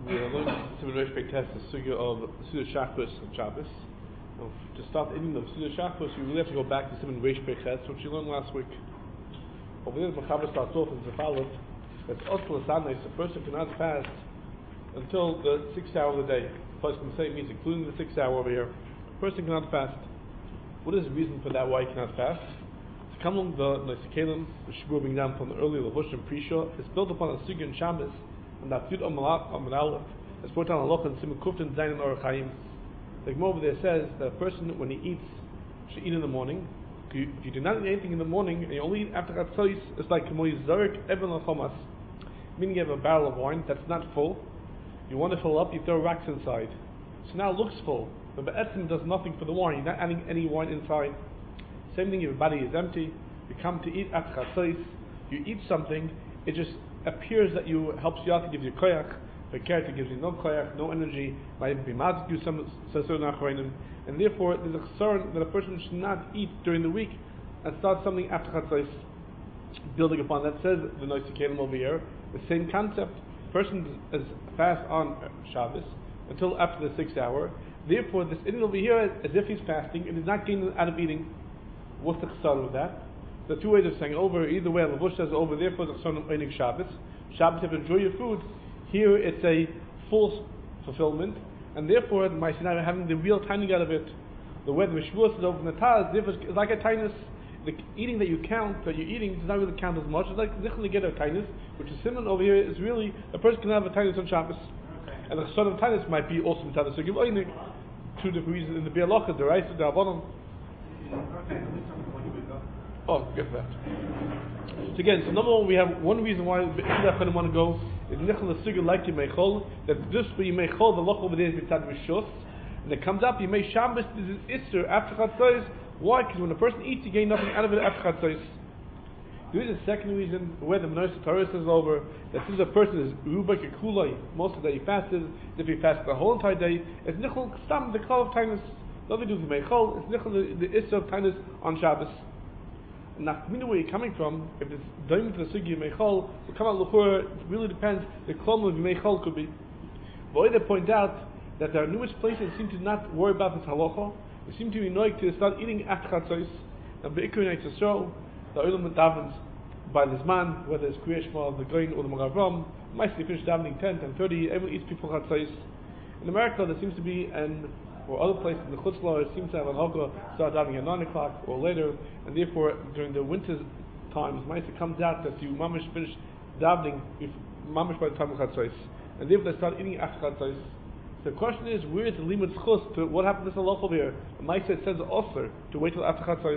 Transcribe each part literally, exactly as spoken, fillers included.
We are learning to respect test the sugya of Suda Shachris and Shabbos. Now, to start the ending of Suda Shachris, we really have to go back to Simon Reish Beches, which we learned last week. Over there, the Machaber starts off as a follows: that also a a person cannot fast until the sixth hour of the day. Plus, can say it means including the sixth hour over here. A person cannot fast. What is the reason for that? Why he cannot fast? To come along the Nesikalim, the Shibur being down from the earlier Levush and Prisha, is built upon a sugya and Shabbos. And that Yud Amalef is brought down Halacha and Simon Kuftin Zayin and Orach Chaim. The Gemara over there says that a person, when he eats, should eat in the morning. If you, if you do not eat anything in the morning and you only eat after Chatzos, it's like Kemoy Zarek Eben Al-Chomas, meaning you have a barrel of wine that's not full. You want to fill up, you throw rocks inside. So now it looks full, but Be'etzim does nothing for the wine. You're not adding any wine inside. Same thing, your body is empty. You come to eat after Chatzos, you eat something, it just appears that you helps you out, to give you koyach. The character gives you no koyach, no energy, might even be mad to do some sasur, and therefore there's a concern that a person should not eat during the week and start something after Chatzos. Building upon that, says the Noisikalim over here, the same concept. Person is fast on Shabbos until after the sixth hour. Therefore, this Indian over here, as if he's fasting, and he's not getting out of eating. What's the chesed with that? The two ways of saying over, either way, Levush says over, therefore the chesed of eating Shabbos. Shabbos, you have to enjoy your food. Here, it's a full fulfillment, and therefore, the Ma'asinai are having the real timing out of it. The way the Mishvur says over in the Taz, it's like a tinus. The eating that you count, that you're eating, does not really count as much. It's like zichron get a tinus, which is similar over here, is really, a person can have a tinus on Shabbos. Okay. And the chesed of tinus might be also mitzvah. So give only two different reasons in the Bialocha, the rice, the Rabbanon. Oh, get that. So again, so number one, we have one reason why the Be'edah want to go is nichol l'sugya like Yimei that this for Yimei Chol, the loch over there is mitzad rishus, and it comes up Yimei Shabbos, this is Isser after Chatzos. Why? Because when a person eats, you gain nothing out of it after Chatzos. There is a second reason where the Menorah Torah says over that since a person is ruba kekulai, most of the day he fasts, if he fasts the whole entire day, it's nichol stam the klal of tainus. Nothing to do with Yimei Chol, it's nichol the, the Isser of tainus on Shabbos. Now, where you're coming from, if it's doing to the Sugi Meichol, will come out Luchur, it really depends, the Klom of Meichol could be. But they point out that there are numerous places that seem to not worry about this halacha, they seem to be annoyed to start eating after Chatzos, and Be'ikr Neit Yisrael, the Olam davens by this man, whether it's Kriyash Shema, the Goyin, or the Magavam, mostly finish davening ten, ten thirty, everyone eats people Chatzos. In America, there seems to be an or other places in the Chutzlar seem to have an halacha start davening at nine o'clock or later, and therefore during the winter times, it comes out that you mamish finish davening mamish by the time of Chatzos, and therefore they start eating after Chatzos. The question is, where is the limit chus to what happened to this halacha over here? The Maisa it says also to wait till after Chatzos.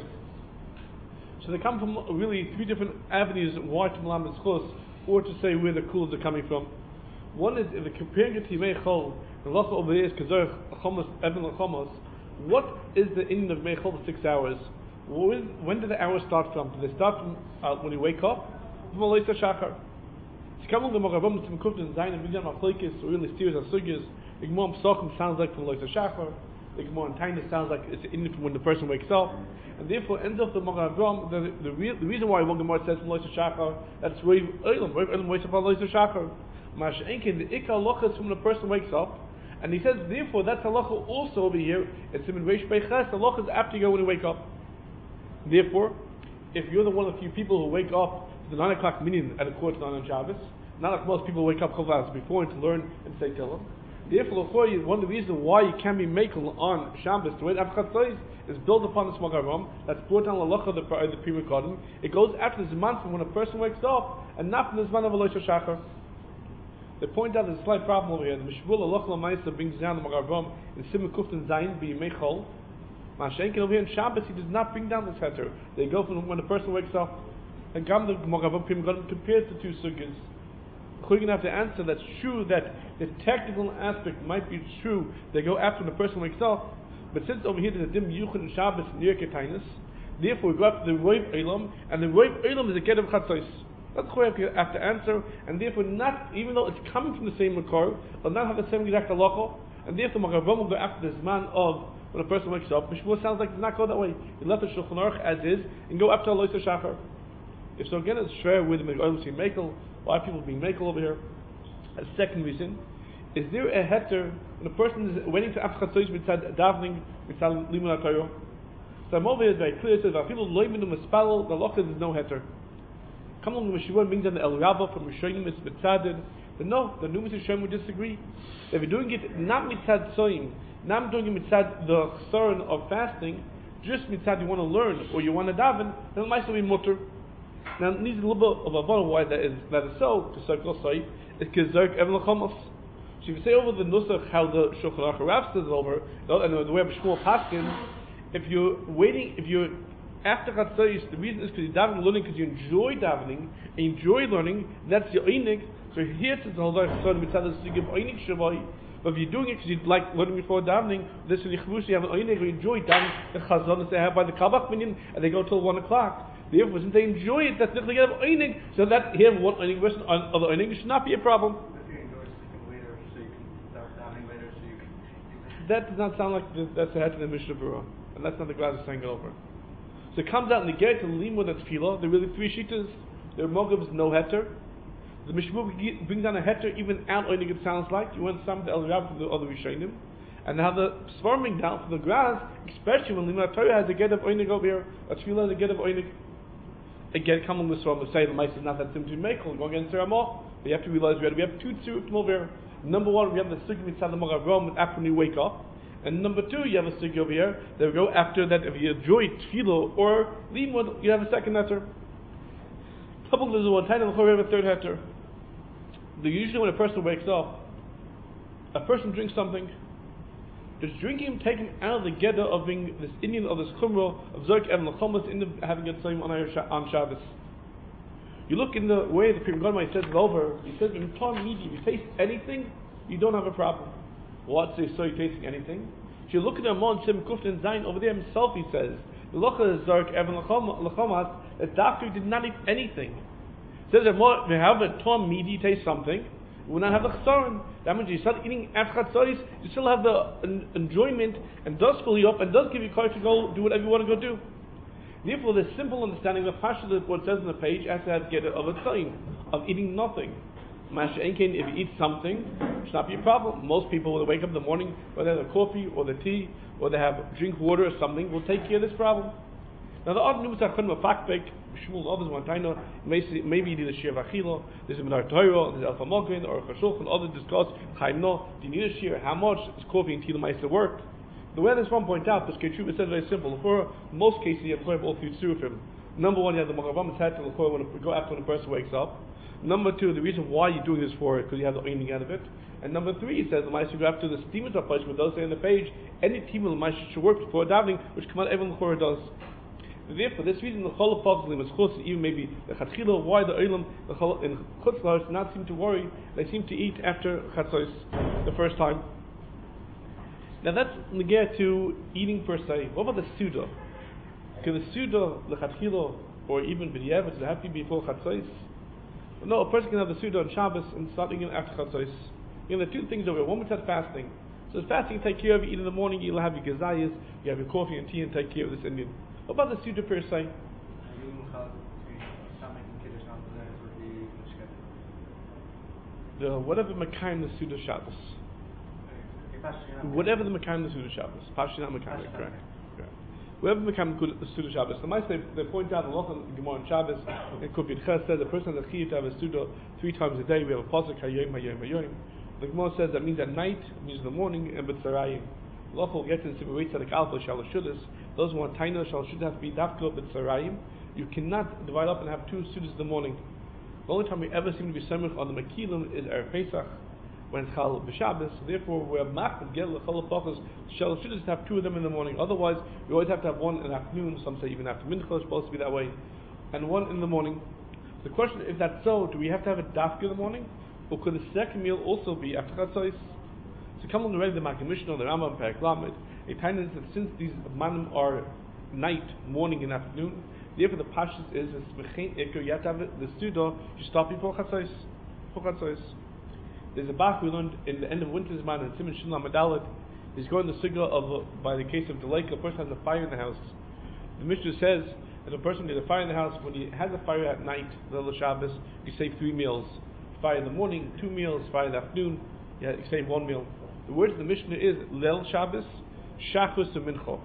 So they come from really three different avenues why to malam chus, or to say where the kuls are coming from. One is if they're comparing it to Yimei Chol, the halacha over here is Kazarch Chomos Eben Chomos. What is the ending of Yimei Chol for six hours? When, when do the hours start from? Do they start from uh, when you wake up? From Aloysa Shachar. To come on the Moravam to Mekufta and Zayin and Vidyan Machlekes, or really serious Asugyas, the Gemara Pesachim sounds like from Aloysa Shachar. The Gemara Tainus sounds like it's ending from when the person wakes up. And therefore ends up the Moravam. The, the, real, the reason why one Gemara says from Aloysa Shachar, that's Reiv Olam. Reiv Olam wakes up on Aloysa Shachar. Masha'enkin, the Ikka halacha is when the person wakes up, and he says, therefore, that's halacha also over here. It's in Reish Beiches, halacha is after you go when you wake up. Therefore, if you're the one of the few people who wake up to the nine o'clock minyan at a quarter to nine on Shabbos, not like most people wake up a couple hours before and to learn and say Tehillim. Therefore, one of the reasons why you can be makel on Shabbos to wait after Chatzos is built upon this Magaram that's brought down halacha the the Pri Megadim. It goes after the Zman from when a person wakes up, and not from the Zman of Aloysa Shachar. They point out there's a slight problem over here. The Mishvul Allah Lamaisa brings down the Magaram in Simon Kuftin Zayin be Mechol. Mashenkin over here in Shabbos he does not bring down the setter. They go from when the person wakes up. And Gam the Magaram compares the two sugyas. We're going to have to answer that's true that the technical aspect might be true. They go after when the person wakes up. But since over here there's a dim Yuchon in Shabbos near Ketainus, therefore we go after the Roiv Eilam, and the Roiv Eilam is a get of Chatzos. That's what we have to answer, and therefore not, even though it's coming from the same makor, will not have the same exact halacha, and therefore Magavam will go after this man of when a person wakes up. Mishmur sounds like it does not go that way. He left the Shulchan Aruch as is and go after Aloysa Shachar. If so, again, it's share with the Megadim being makel. Why are people being makel over here? A second reason Is there a heter when a person is waiting to after chatzos mitzad davening mitzad limud HaTorah? So I'm over here is very clear. It says that people loy minu mispalel. The loch is no heter. Come along with Shivon brings down the El Rabba from Rishonim is mitzaded. But no, the Numis Rishonim would disagree. If you're doing it not mitzad soim, not doing it mitzad the chsaron of fasting, just mitzad you want to learn or you want to daven, then it might still be mutter. Now it needs a little bit of a bottle why that is that is so to circle soy. It's kizark even lachamos. So if you say over the nusach how the Shulchan Aruch Rav says over, and the way of Shmuel Paskin, if you're waiting, if you're after chatzos, the reason is because you're davening learning because you enjoy davening, and you enjoy learning, and that's your einig. So here it says the whole chsaron mitzad is to give einig shavai. But if you're doing it because you like learning before davening, this is you have an einig, you enjoy davening the chazon that they have by the kabach minyan, and they go till one o'clock. Therefore, since they enjoy it, that's definitely going to have einig. So that here one einig versus other einig should not be a problem. That does not sound like the, that's the head of the Mishnah Berurah, and that's not the glass is saying it over. So it comes out in the get to limud and tefillah. There are really three shitas. There are mogabs no heter. The Mishnah Berurah brings down a heter even out einig. It sounds like you want some to El Rab from the other Rishonim, and now the swarming down from the grass, especially when limud Torah has a get of einig over here, a tefillah has a get of einig. Again, come on the swarm and say the mice is not that simple to make. Go against the Ramah. But you have to realize we have, we have two tzuruf over here. Number one, we have the sugi mitzad the Morav after we wake up, and number two, you have a sugi over here that we go after that. If you enjoy tefillah or limud, you have a second heter. Couple there's one time we have a third heter. The usually when a person wakes up, a person drinks something. Does drinking him take him out of the geda of being this Indian of this chumrah of zerk and lachomas in the having a tzayim on on Shabbos? You look in the way the Pri Megadim says it over. He says in Tom Midi, if you taste anything, you don't have a problem. What's this? So you're tasting anything? If you look at the Amon Sim Kuftin Zayin over there himself, he says the locha zerk evan lachomas. The doctor did not eat anything. He says that more we have a Tom Midi taste something. We will not have the chsaron. That means you start eating after chatzos, you still have the en- enjoyment and does fill you up and does give you courage to go do whatever you want to go do. Therefore, the simple understanding of Pasha, what it says in the page, has to have get it of a time of eating nothing. Masha Enkin, if you eat something, it should not be a problem. Most people, when they wake up in the morning, whether they have the coffee or the tea or they have drink water or something, will take care of this problem. Now the other news are kind of a fakbek. Shmuel others want to know maybe the shir v'achila. There's a minar Torah, there's alpha mogin or chashulch, and others discuss chaim no. Do you need a shir? How much is coffee and tea the mice work? The way this one point out, because Ketruva said very simple. For most cases, you have to all three tzurufim. Number one, you have the Moravam is had to when you go after when a person wakes up. Number two, the reason why you're doing this for it because you have the earning out of it. And number three, it says the mice go after the steamers of punishment. Those say on the page, any team of the mice should work before davening, which come out everyone the does. Therefore, this reason the Chol of was chus, even maybe the Chatchila, why the Olam the Chol in Chutzlars not seem to worry. They seem to eat after Chatzos the first time. Now that's negate to eating per se. What about the Suda? Can the Suda, the Chatchila, or even B'diavad, does it have to be before Chatzos? No, a person can have the Suda on Shabbos and start eating after Chatzos. You know, the two things over here. One, we said fasting. So fasting, take care of you. Eat in the morning, you'll have your gazayas, you have your coffee and tea, and take care of this Indian. What about the Suda per se? The whatever Mekayim the Suda Shabbos. Whatever the Mekayim the Suda Shabbos. Pashi not Mekayim, correct. correct. Whatever Mekayim the Suda Shabbos. The mice they, they point out a lot in Gemara and Shabbos. It could be the Ches says the person has a chiyuv to have a Suda three times a day. We have a pasuk Hayom Hayom Hayom. The Gemara says that means at night, it means in the morning, and b'tzarayim. Lochol gets in Sibirei Tzadik Alpha Shalashudas. Those who want Taina Shalashudas have to be dafka b'tzarayim. You cannot divide up and have two Sudas in the morning. The only time we ever seem to be samich on the Mekilim is Erev Pesach, when it's Chal b'Shabbos. Therefore, we have Machad Gel Chal Pachas Shalashudas to have two of them in the morning. Otherwise, we always have to have one in the afternoon. Some say even after Mincha is supposed to be that way, and one in the morning. The question, if that's so, do we have to have a dafka in the morning? Or could the second meal also be after Chatzos? So come along the the Maggid Mishnah, the Rambam, Perek Lamed. A time is that since these manim are night, morning, and afternoon, therefore the pashtus is you have to have it, the Suda, you stop before Chatzos. Before Chatzos. There's a Bach we learned in the end of winter's man in Simon Shin Lamadalit. He's going the Sugla of uh, by the case of the lake, a person has a fire in the house. The Mishnah says that a person has a fire in the house, when he has a fire at night, the Shabbos, you save three meals. Fire in the morning, two meals, fire in the afternoon, Yeah, you say one meal. The word of the Mishnah is Leil Shabbos, Shachus and Mincha.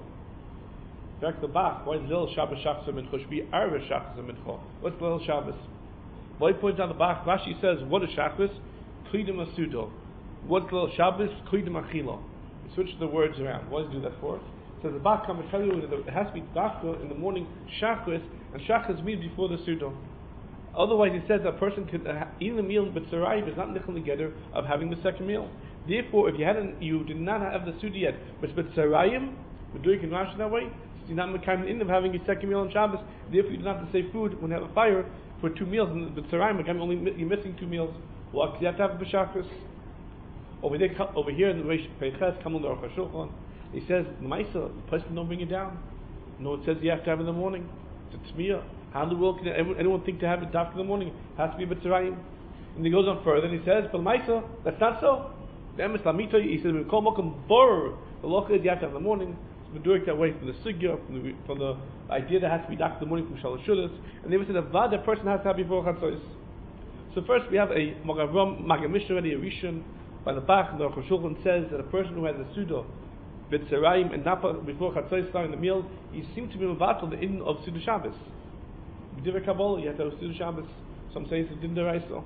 In fact, the Bach, why is Leil Shabbos, Shachus and Mincha? Should be Arva Shachus and Mincha. What's Leil Shabbos? Why points out the Bach? Rashi says, what is Shachus? Klidim Asudo. What's Leil Shabbos? Klidim Achila. We switch the words around. Why does he do that for? So the Bach come and tell you that it has to be Dafka in the morning, Shachus, and Shachus means before the Sudo. Otherwise, he says a person could uh, eat the meal, but Sarayim is not nichel together of having the second meal. Therefore, if you hadn't, you did not have the Suda yet, but but Sarayim, we're doing Rashi that way, so you're not kind in of having a second meal on Shabbos. Therefore, you don't have to save food when you have a fire for two meals, and but Sarayim, only you're missing two meals. Well, because you have to have a b'shachris. Over there, over here in the Reish Peiches, come on the Aruch HaShulchan. He says, Maisa, the person don't bring it down. No, it says you have to have it in the morning. It's a tzmiyah. How in the world can anyone think to have it dark in the morning? It has to be b'tzarayim. And he goes on further and he says, but Maisa, that's not so. The emes lamita, he says, we call mokum bor. The loch is you have to have in the morning. So we do it that way from the sugya, from the, from the idea that it has to be dark in the morning from shalosh shudas. And they said, avad, that person has to have before chatzos. So first we have a Magavram, Magamish already, a Rishon, by the Bach, and the Aruch HaShulchan says that a person who has a Suda, B'tzarayim, and Napa, before Chatzos starting the meal, he seems to be Mavatal, the Inn of Suda Shabbos. B'divrei Kabbalah, you have to have Suda Shabbos. Some say it's a Din D'Oraisa.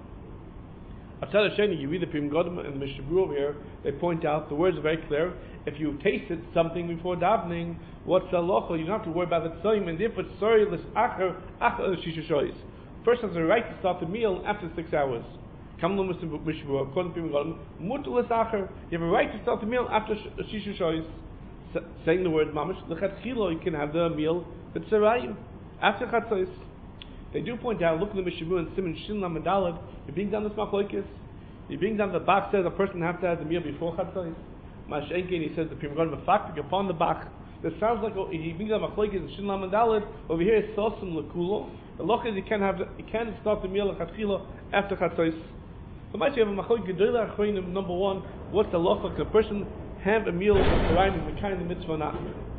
Atzal Hasheni, you read the Prim Godim and the Mishnah Berurah over here, they point out, the words are very clear, if you tasted something before davening, what's the halacha? You don't have to worry about the tzayim, and therefore, sorry, let's acher, acher, shisha shoyis. Person has a right to start the meal after six hours. According to Prim Godim, mutul acher, you have a right to start the meal after shisha shoyis. Saying the word mamash, l'chatchila, you can have the meal b'tzarayim after chatzos. They do point out, look at the Mishnah Berurah and Siman Shin Lamed Daled, you bring down this machlokes. You bring down the Bach says a person has to have the meal before chatzos. Mashenkin, he says the Prim Godim mafaktik upon the Bach. That sounds like oh, he brings down machlokes and Shin Lamed Daled. Over here is sosim lekulo. The loch is you can have the, you can start the meal l'chatchila after chatzos. So might you have a machlokes gedolah achronim number one. What's the loch like? The person have a meal with the the kind of mitzvah or not.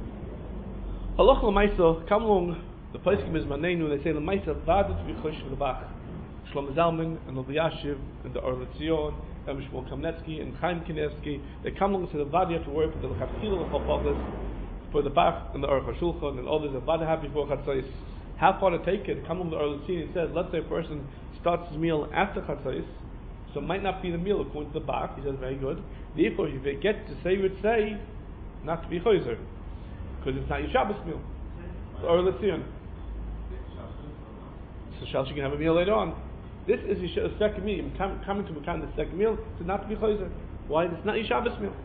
Halach l'maisa, come along. The poskim is manenu. They say l'maisa vadet v'chosh for the Bach. Shlomo Zalman and Rabbi Yashiv and the Or L'Tzion and Shmuel Kamnetsky and Chaim Kanevsky. They come along and say the vada you have to worry for the l'chatchila l'chol for the Bach and the Aruch HaShulchan and others. The vada have before chatzos. How far to take it? Come along the Or L'Tzion and says, let's say a person starts his meal after chatzos. So it might not be the meal according to the Bach. He says very good. Therefore, if you get to say, you would say not to be choizer because it's not your Shabbos meal. Or let's see. So Shabbos you can have a meal later on. This is your second meal. Com- coming to Mekan the second meal, so not to be choizer. Why? It's not your Shabbos meal.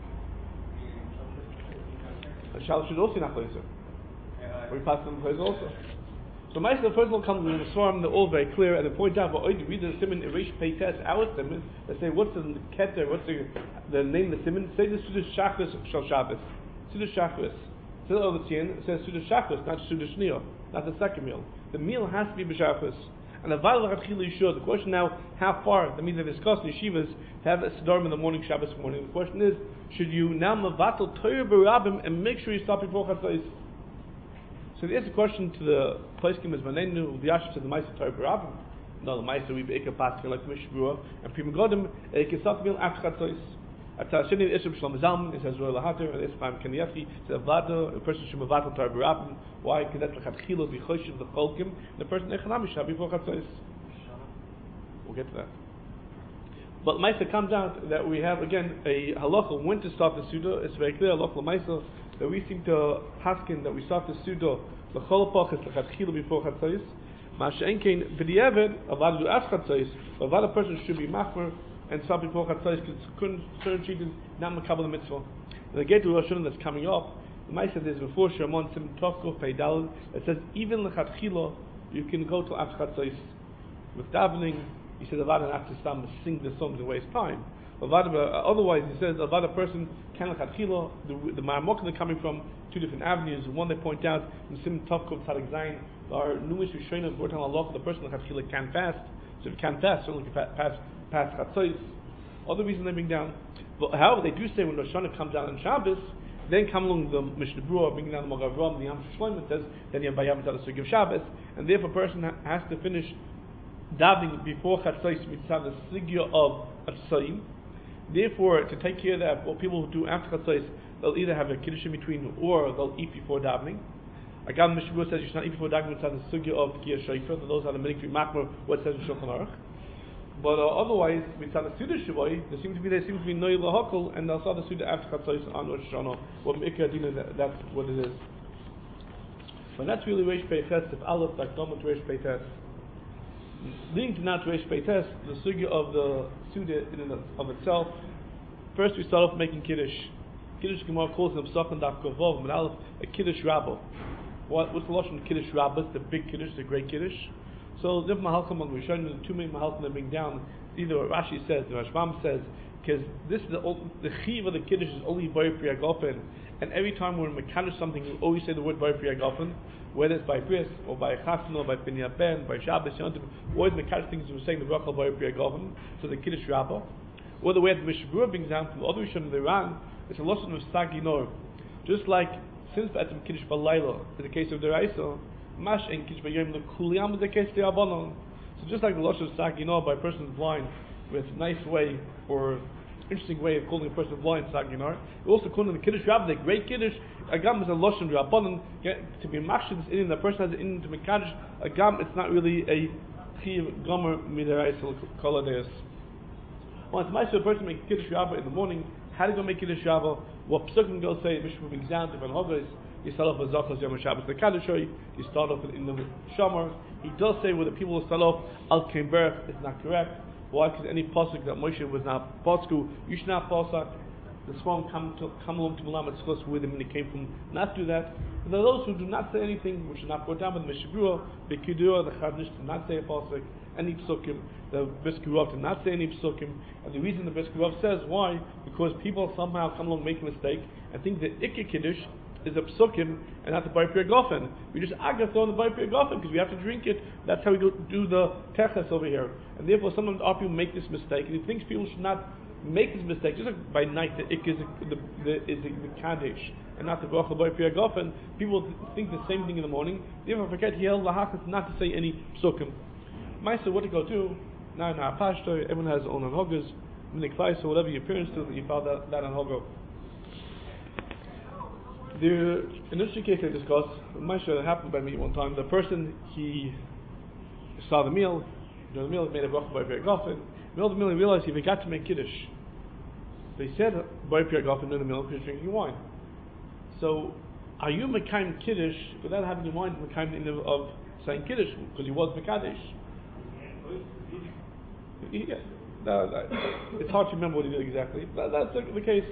A Shabbos should also not choizer. We pass them choizer also. So my the first one comes in the Swarm, they're all very clear, and they point out, but you read the Simon Irish Peites, our Simon, they say, what's the Keter, what's the, the name of the Simon? Say the Suda Shachris Shal Shabbos. Suda Shachris. So over the it says Suda Shachris, not Suda Shniyah, not the second meal. The meal has to be B'Shachris. And the Val Rachili Yishur, the question now, how far, that means they discuss in yeshivas, have a Sidorim in the morning, Shabbos morning. The question is, should you now Mavatal Torah Barabim and make sure you stop before Chatzos? So there's a question to the poskim is manenu the Yashiv said the Ma'aser Torah Barabim. No, the Ma'aser we beika paskin like Mishnah Berurah and Prim Godim it can start the meal after chatzos. At Tashini the Isra Shlomo Zalman it says Roy Lahater and it's Chaim Kanievsky says Avada a person should Mavatal Torah Barabim. Why? Because that's like Chatchila v'Choshev the Cholkim. The person Echanami shall before chatzos. We'll get to that. But Ma'aser comes out that we have again a halacha when to start the Suda. It's very clear halacha Ma'aser that we seem to paskin that we start the Suda l'chol pachas l'chatchila before chatzos. Ma'ashenkein b'diavad avad do after chatzos. Avad a person should be machmer and start before chatzos because certain cheating not makabel the mitzvah. And the get to Rosh Hashanah that's coming up. The Ma'aser is before Shemon Sim Tovkov Peidal. It says even l'chatchila you can go till after chatzos with davening. He says avad not to stam sing the songs and waste time. Otherwise, he says about a person can l'chatchila. The the Ma'amok they're coming from two different avenues. One they point out in Sim Tovkov Tzadik Zayin are numerous Rishonim brought on Allah. The person l'chatchila can fast. So if you can fast, certainly you can pass pass chatzos. Other reason they bring down. But however, they do say when Rosh Hashanah comes down on Shabbos, then come along the Mishnah Berurah bringing down the Magavram, the Yam Shloim. It says then you have Bayam Tzad Sugi of Shabbos, and therefore a person ha- has to finish davening before chatzos mitzvah the sigya of Atzayim. Therefore, to take care of that, what people who do after chatzos, they'll either have a kiddush in between or they'll eat before davening. Again, Mishnah says you should not eat before davening. It's on the sugya of Tkiyah Shofar. Those are the minhag to be makmer what it says in Shulchan Aruch. But uh, otherwise, mitzvah Suda Shavoi, there seems to be there seems to be Noy Lahakol, and they'll saw the Suda after chatzos on Rosh Hashanah. What Meikar Dina, that's what it is. But that's really Reish Pei Tes, if Aleph, like Dom to Reish Pei Tes. Leading to not Reish Pei Tes, the sugya of the Suda in and of itself. First, we start off making Kiddush. Kiddush Gemara calls them Psach and Daf Kavov, but Aleph, a Kiddush Rabbo. What, what's the lashon of Kiddush Rabbos, the big Kiddush, the great Kiddush? So, the Mahalchim, when we're showing you the two main Mahalchim that bring down, either what Rashi says, the Rashbam says, because this is the the chiv of the Kiddush is only Bari Priya Gofen, and every time we're in Mekadosh something, we always say the word Bari Priya Gofen, whether it's by Bris, or by Chasna, or by Pinya Ben, by Shabbos, Yontif, always Mekadosh things we're saying the Brachal Bari Priya Gofen, so the Kiddush Rabbo. Or the way the Mishabura brings down from the other Rishon of Iran, it's a lashon of Saginor. Just like, since B'atzim Kiddush Balayla is the case of the Raisa, Mash and Kiddush B'yom L'Kuliyam is the case of the Rabbanon. So just like the lashon of Saginor by a person who's blind, with a nice way, or interesting way of calling a person blind Saginor, we also call in the Kiddush Rabba, the great Kiddush, Agam is a lashon Rabbanon, to be mashid in the person has it in to Mekadosh, Agam, it's not really a Chiv Gomer Midaraisa Koladeus. Once my a person makes Kiddush Rabba in the morning, how to go make Kiddush Rabba? What Pesukim go say? Mishmah B'Gzam Tifan Hogos. You start off with Zachos Yom Shabbos the Kaddish. You start off in the Shomer. He does say where the people will start off Al Kein Berach. It's not correct. Why? Because any pasuk that Moshe was not pasku, you should not pasak. The Swarm come to come along to Malam Tzchos where the minute came from. Not do that. And there are those who do not say anything, which should not go down with the Mishabura, the Kiddur, the Chadnish, to not say a pasuk, any psukim, the Briskerov to not say any psukim. And the reason the Briskerov says why, because people somehow come along, make a mistake, and think that Ikka Kiddush is a psukim and not the Bar Pir Gofen. We just agath on the Bar Pir Gofen because we have to drink it. That's how we go do the teches over here. And therefore, sometimes our people make this mistake, and he thinks people should not make this mistake. Just like by night, the Ik is the, the, is the, the Kaddish and not the Bracha Bar Pir Gofen. People think the same thing in the morning. Therefore, forget Hiel Lahachas not to say any psukim. Maisa, what to go to? Now, now, Pashto, everyone has their own anhogas, minik so whatever your parents do, that you found that, that anhogo. There, in this case I discussed, Maisa happened by me one time. The person, he saw the meal, during the meal, he made a bracha by Pir Gofen. Middle of the meal, he realized he forgot to make Kiddush. So he said, by Pir Gofen during the meal, because he's drinking wine. So, are you Mekayim Kiddush without having in mind Mekayim of, of saying Kiddush, because he was Mekadesh? Yeah, no, no, it's hard to remember what he did exactly. That, that's the, the case.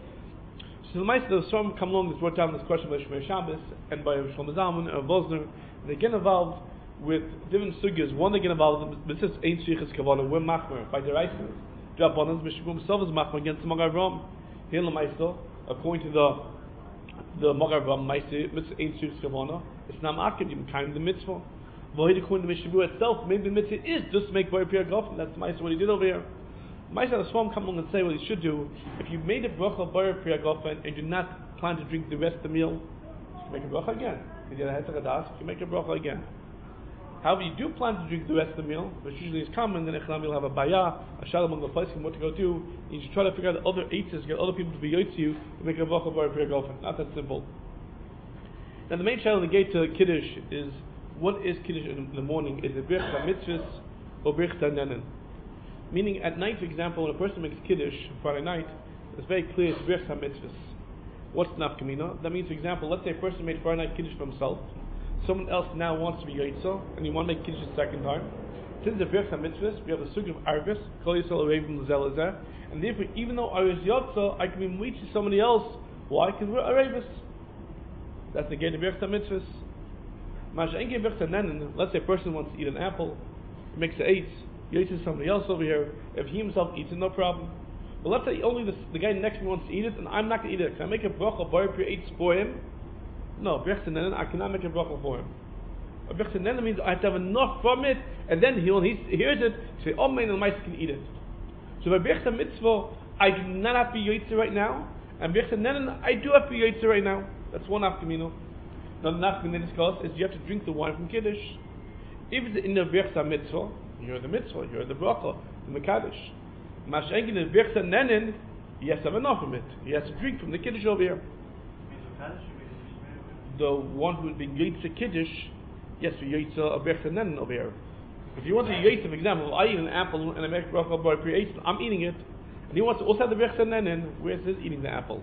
So the Meister of Swarm come along, this brought down this question by Shmei Shabbos and by Shlomo Zalman and Vosner. They get involved with different sugyas. One, they get involved with this is Ein Shrichas Kavanah, we're Machmer by the Reises. Drabanan, Mishmum himself is Machmer against the Magar Avram. Here in the Meister, according to the the Magar Avram Meister, Mitzvah Ein Shrichas Kavanah, it's not Akim, you kind of the mitzvah. Void according to Mishabura itself, maybe the mitzvah is just to make Bar Pir Gofen. That's Meister what he did over here. Meister the Swarm come along and say what he should do. If you made a bracha Bar Pir Gofen and do not plan to drink the rest of the meal, you make a bracha again. If you did a Hetzach Adas, you make a bracha again. However, you do plan to drink the rest of the meal, which usually is common, then Echlam will have a bayah, a shalom on the place, and what to go do. You should try to figure out the other eitzes, get other people to be yotzi you to make a bracha Bar Pir Gofen. Not that simple. Now the main challenge in the gate to Kiddush is, what is Kiddush in the morning? Is it Birch HaMitzvahs or Birch HaNenen? Meaning, at night, for example, when a person makes Kiddush Friday night, it's very clear it's Birch HaMitzvahs. What's Nafkamina? That means, for example, let's say a person made Friday night Kiddush for himself, someone else now wants to be Yotzo, and you want to make Kiddush a second time. Since the Birch HaMitzvahs, we have the Sug of Arvis, Kol Yisrael Arevim L'Zelazeh, and therefore, even though I was Yotzo, I can be Mwit to somebody else. Why? Because we're Arevis. That's the gate of Birch HaMitzvahs. Let's say a person wants to eat an apple, he makes an eight, he eats somebody else over here. If he himself eats it, no problem. But let's say only the, the guy next to me wants to eat it, and I'm not going to eat it. Can I make a bracha Bar Pir eight for him? No, I cannot make a bracha for him. A bracha means I have to have enough from it, and then he, when he hears it, he say, oh man, the mice can eat it. So by bracha mitzvah, I do not have to be yotze right now, and bracha nenen, I do have to be yotze right now. That's one afkamino. Now the nafkamina they discuss is you have to drink the wine from Kiddush. If it's in the bracha mitzvah, you're the mitzvah, you're the bracha, the mekadosh. Mashenkin is birchsa nenin, he has to have enough from it. He has to drink from the kiddush over here. The one who's being yaitza kiddush, yes, for yaitza a birchsa nenin over here. If you want to yaitza, for example, I eat an apple and I make bracha by creation, I'm eating it, and he wants to also have the birchsa nenin, where it says eating the apple.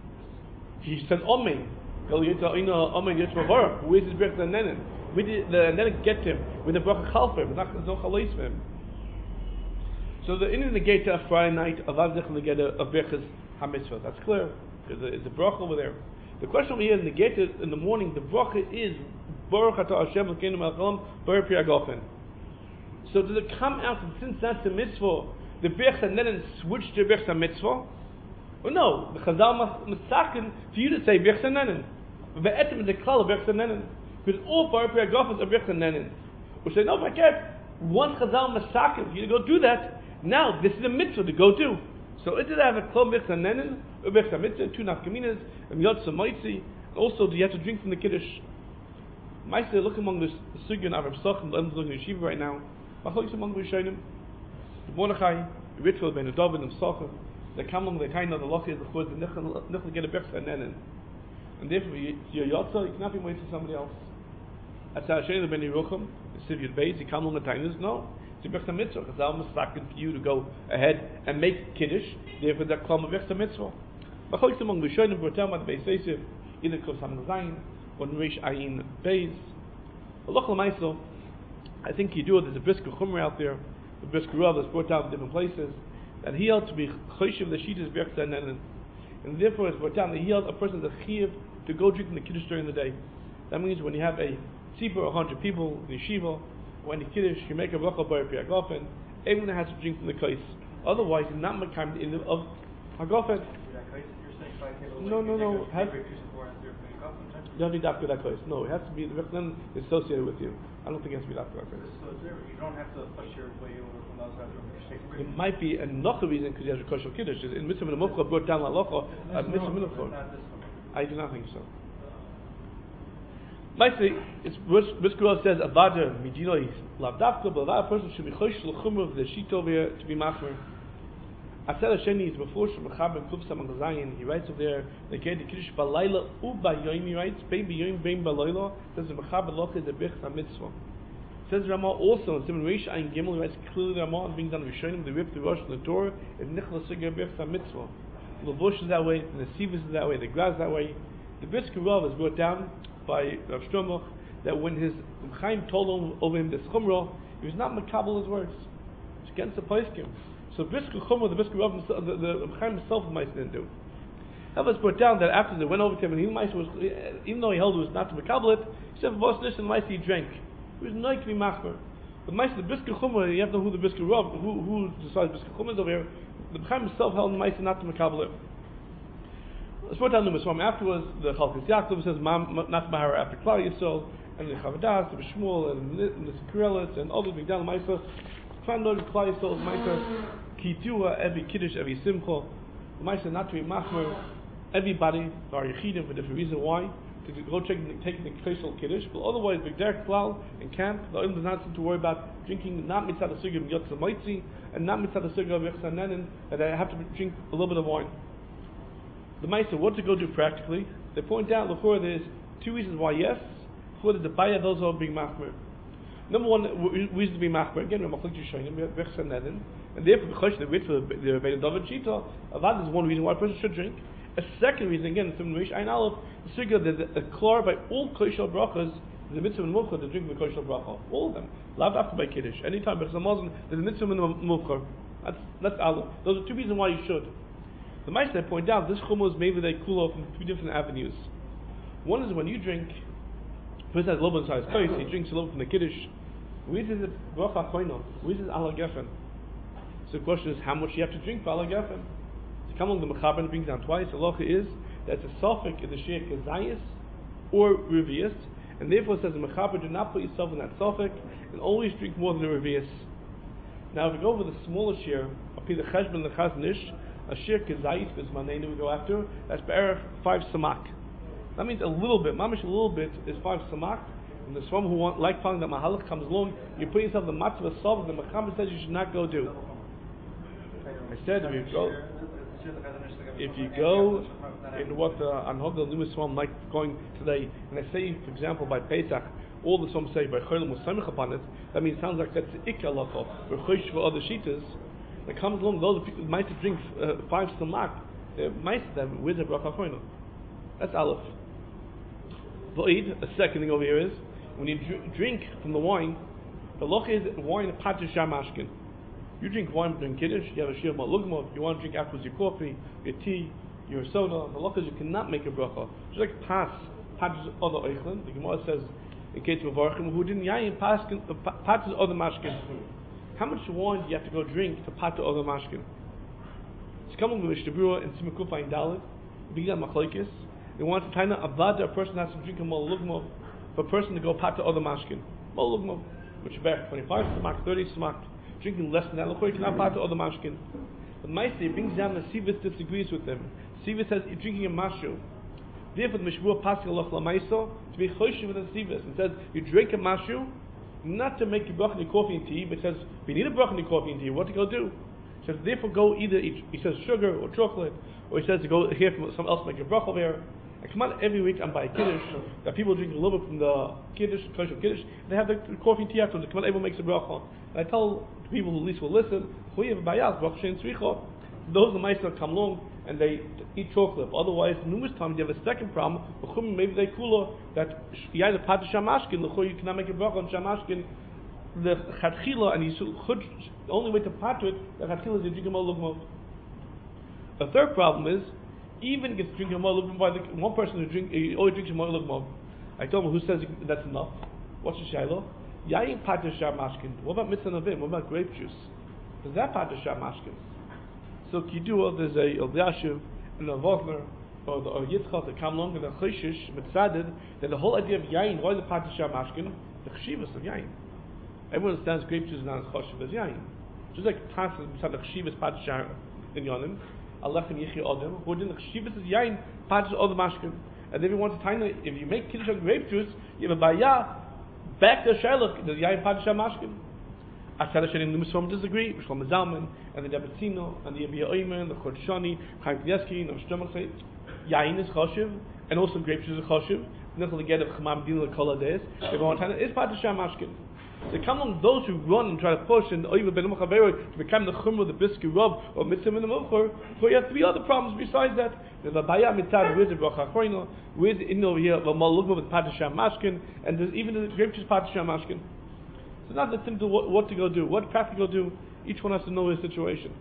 He says omen. Who is his birchsa nenin? We did the nenin get him with the bracha chalfer, but there's no chalais for him. So the in the gate of Friday night, Avav Zechel get a birchas hamitzvah. That's clear because it's a bracha over there. The question over here in the gate in the morning, the bracha is Baruch Atah Hashem Elokeinu Melech Haolam Baruch Pri Hagafen. So does it come out that since that's the mitzvah, the birchas nenin switched to birchas mitzvah? Or no, the Chazal Masakin for you to say birchas nenin. Ve'etim is a klal of birchas nenin. Because all Baruch Pri Hagafen are birchas nenin. We say, no, forget, one Chazal Masakin for you to go do that. Now, this is a mitzvah to go do. So, it did have a klal birchas nenin, or birchas mitzvah, two nafkaminas, and yotza moitzi, and also do you have to drink from the kiddush? Maisa, look among the sugya and Avram Sachim, the looking at Yeshiva right now. Machlokes among the Rishonim, the Mordechai, the Ritva, Ben David, and Sachim, the Kamlam, the kind of the Loch is the Chod, the Nichel get a birchas nenin. And therefore, your yotza, you cannot be waiting for somebody else. That's how Hashem, the Ben Yerucham, the Sivir Beis, the Kamlam, the Tainas, no. It's a birchas mitzvah, because I'll mistaken for you to go ahead and make kiddush, therefore that klal birchas mitzvah. Machlokes among the Rishonim, Bertam, the Beis Yosef, either Kosam Zayin, or Reish Ayin Beis. Allah L'maisel, I think you do it, there's a Brisker Chumra out there, the Brisker Rav that's brought down in different places, that he held to be Choshev the Shittas birchas nenin, and therefore it's brought down that he held a person as a Chiyav to go drink in the kiddush during the day. That means when you have a tzipor, a hundred people, in yeshiva, when the kiddush, you make a bracha by Pri Hagafen, everyone has to drink from the kais. Otherwise, you're not makam in the of Hagafen. No, no, no. Has, you don't need after that kais. No, it has to be the Rechnan associated with you. I don't think it has to be after that kais. So there, you don't have to push your way over from those guys. It might be another reason because you have a kosher kiddush. In Mitzvah and Mukha brought down la locha, a Mitzvah Minachor. I do not think so. Mostly, it's Brisker says Avada Midino Lavdafka, but a person should be chosh l'chumra of the sheet over here to be machmer. Asel Hasheni is before Shemachab and Kufsam and Zayin. He writes over there the Gate the Kiddush Balayla Uba Yoim. He writes Bein B'Yoim Bein Balayla. Says the Machab Loch is a birchas mitzvah. Says Ramah also in Simon Reish Ayin Gimel. He writes clearly Ramah being done Rishonim the Rip the Rosh the Torah is Nichla Suger birchas mitzvah. The Levush is that way, the Nesivus is that way, the Graz that way. The Brisker Rav is brought down by Rav Shlomo that when his Chaim told him over him this chumrah, he was not makabel his words. It's against the poskim. So Brisker Chumrah, the Brisker Rav, the, the, the Chaim himself, the Ma'aseh didn't do. That was brought down that after they went over to him, and he was, even though he held it was not to makabel it, he said, "Vos nish and Ma'aseh he drank." He was not to be machmer. But Ma'aseh the Brisker Chumrah, you have to know who the Brisker Rav, who who decides Brisker Chumrah is over here. The Chaim himself held the Ma'aseh not to makabel it. Let's put down the Miswam. Afterwards, the Chalkas Yaakov says, not Mahara after Klal Yisrael, and the Chavadas, the Shmuel, and the Sikrelis, and others being down the Maisa. Find out Klal Yisrael's Maisa, Kitua, every Kiddush, every Simcha. The Maisa not to be Machmer, everybody, are Yechidim for different reason why, to go taking the Kreisel Kiddush, but otherwise, B'Derek Klal, in camp, the Olim does not seem to worry about drinking, not Mitzad HaSugim Yotza Moitzi, and not Mitzad HaSugim Birchas Nenin, that they have to drink a little bit of wine. The Maisa, what to go do practically? They point out before there's two reasons why yes. Before there's the Baya, those are being machmer. Number one reason to be machmer, again, we're machlik Yishayim, Birchas Nenin, and therefore because the wit for the Bein David Shita, that is one reason why a person should drink. A second reason, again, from Reish Ayin Aleph, the figure that the klor by all kosher brachas, the mitzvah and muvchar to drink the kosher bracha, all of them. Loved after by kiddush, anytime Birchas Hamazon, there's a mitzvah and muvchar. That's that's Aleph. Those are two reasons why you should. The Ma'aseh point out this chumrah is maybe they cool off in three different avenues. One is when you drink, first has a little bit inside his place, he drinks a little from the kiddush. Where is it bracha choino? Where is it ala gefen? So the question is how much you have to drink for ala gefen. To come along the mechaber brings down twice. The halacha is that it's a suffix in the sheer kezayis or revius, and therefore it says the mechaber do not put yourself in that suffix and always drink more than the revius. Now if we go over the smaller shear, up here the cheshbon and the chaznish. A shir kezayis is manenu we go after. That's be'erach five samak. That means a little bit. Mamish a little bit is five samak. And the swam who want like following that mahalach comes along, you put yourself in the matzvah solve. The Mechaber says you should not go do. I said if you go, if you go in what the Anhogel Numis Swam like going today, and I say, for example, by Pesach, all the some say by Cholim Musamich upon it, that means it sounds like that's the Ikka Lacha, or Chosh for other Shitas, that comes along, those people might drink uh, five Samak, uh, might them with a Bracha Choino. That's Aleph. Void, a second thing over here is, when you dr- drink from the wine, the Loch is wine Pater Shamashkin. You drink wine during Kiddush, you have a Shir Malugma, you want to drink afterwards your coffee, your tea, your soda. The Loch is you cannot make a bracha. Just like pass, Pater's other Eichlin, the Gemara says, in case of Varchim, who didn't yayin Pater's other Mashkin. How much wine do you have to go drink to Pater other Mashkin? It's coming from Mishnah Berurah in Simekufa in Dalit, Bigyan Machlokes. They want to kind of avada, a person has to drink a Malugma for a person to go Pater other Mashkin. Malugma, which is back twenty-five smak, thirty smak. Drinking less than that, look, you cannot part of the mashkin. But Maisei brings down the Sivis disagrees with them. Sivis says you're drinking a mashu. Therefore, the Mishmur Pascal Loch Lamaiso to be choishiv with the Sivis. It says you drink a mashu not to make your bracha in coffee and tea, but it says we need a bracha in coffee and tea. What to go do? He says therefore go either eat, he says sugar or chocolate, or he says to go hear from someone else make a bracha over here. I come out every week and buy Kiddush, that people drink a little bit from the Kiddush, kosher Kiddush, and they have the coffee and tea afterwards. They come out, everyone makes a bracha. And I tell people who at least will listen, those the Meister come along and they eat chocolate. Otherwise, numerous times you have a second problem. Maybe they cooler that you either pat shamashkin, you cannot make a bracha on shamashkin, the chatchila, and you should, the only way to pat it, the chatchila is you drink a malugma. A third problem is, even if you drink a malugma by the one person who drink, he always drinks a malugma. I told him who says that's enough. What's the shayla? Yayin pater shamashkin. What about mitzvah navim? What about grape juice? Is that pater shamashkin? So Kidduah, there's a Eldashiv and a Vogner or the or Yitzchak that come along with a Choshish mitzaded. Then the whole idea of yayin, why the pater shamashkin? The chshivas of yayin. Everyone understands grape juice is not as choshev as yayin. Just like passes beside the chshivas pater sham in yanim. Alechem yichi odem. Who did the chshivas is yayin pater odem mashkin. And if you want to tell you, if you make Kiddush on grape juice, you have a bayah. Back to Sherlock, does Yain Pater Shamashkin? Asher Shenim the Muslim disagree, Shlomo Zalman, and the Debetzino, and the Yabia Oyman, the Chod Shani, Chaim Kanievsky, and the Shlomo say, Yain is Choshev, and also grape juice is Choshev. Nothing to get of Chamam Din the Kol Hades. If I want to tell you, is Pater Shamashkin. They come along those who run and try to push and Oyva Ben Mochavero to become the Chumra, the Brisker Rov, or Mitzvah in the Mochor, so you have three other problems besides that. There's a Baya Mitzad, where's the Bracha Choino, where's in over here, the Malugma with Pater Shamashkin, and there's even the grape juice Pater Shamashkin. So not that simple what, what to go do, what practical do, each one has to know his situation.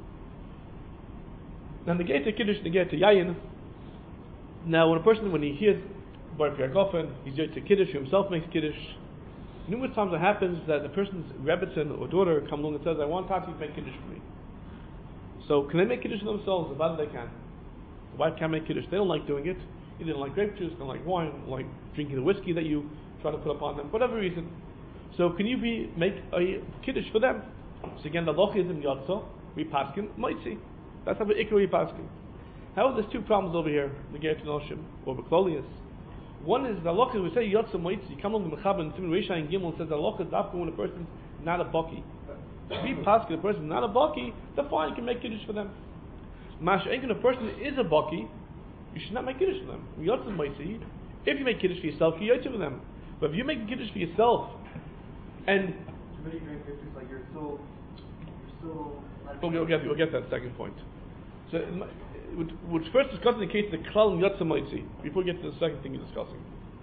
Now the get to Kiddush, the get to Yayin. Now when a person, when he hears Bar Piagofen, he's going to Kiddush, he himself makes Kiddush. Numerous times it happens that the person's rebbetzin or daughter come along and says, I want Tati to make Kiddush for me. So can they make Kiddush for themselves? About they can. The wife can't make Kiddush. They don't like doing it. They don't like grape juice, they don't like wine, they don't like drinking the whiskey that you try to put upon them, for whatever reason. So can you be make a Kiddush for them? So again, the loch is in Yotza, we paskin, Moitzi. That's how the Ikar we paskin. However, there's two problems over here, the Geret Noshim, or Beklolius. One is the halacha, we say Yotza Moitzi, come on the Mechaber and Simon Reisha and Gimel says the halacha is after when a person's not a baki. If we pass a person not a baki, the fine you can make Kiddush for them. Mash ain't a person is a baki, you should not make Kiddush for them. Yotza Moitzi, if you make Kiddush for yourself, you Yotza for them. But if you make Kiddush for yourself, and Too many great pictures, like you're still, you're still. we'll, we'll, get, we'll get that second point. So, which first discussing the case of the klal and Yotza Moitzi, before we get to the second thing you're discussing.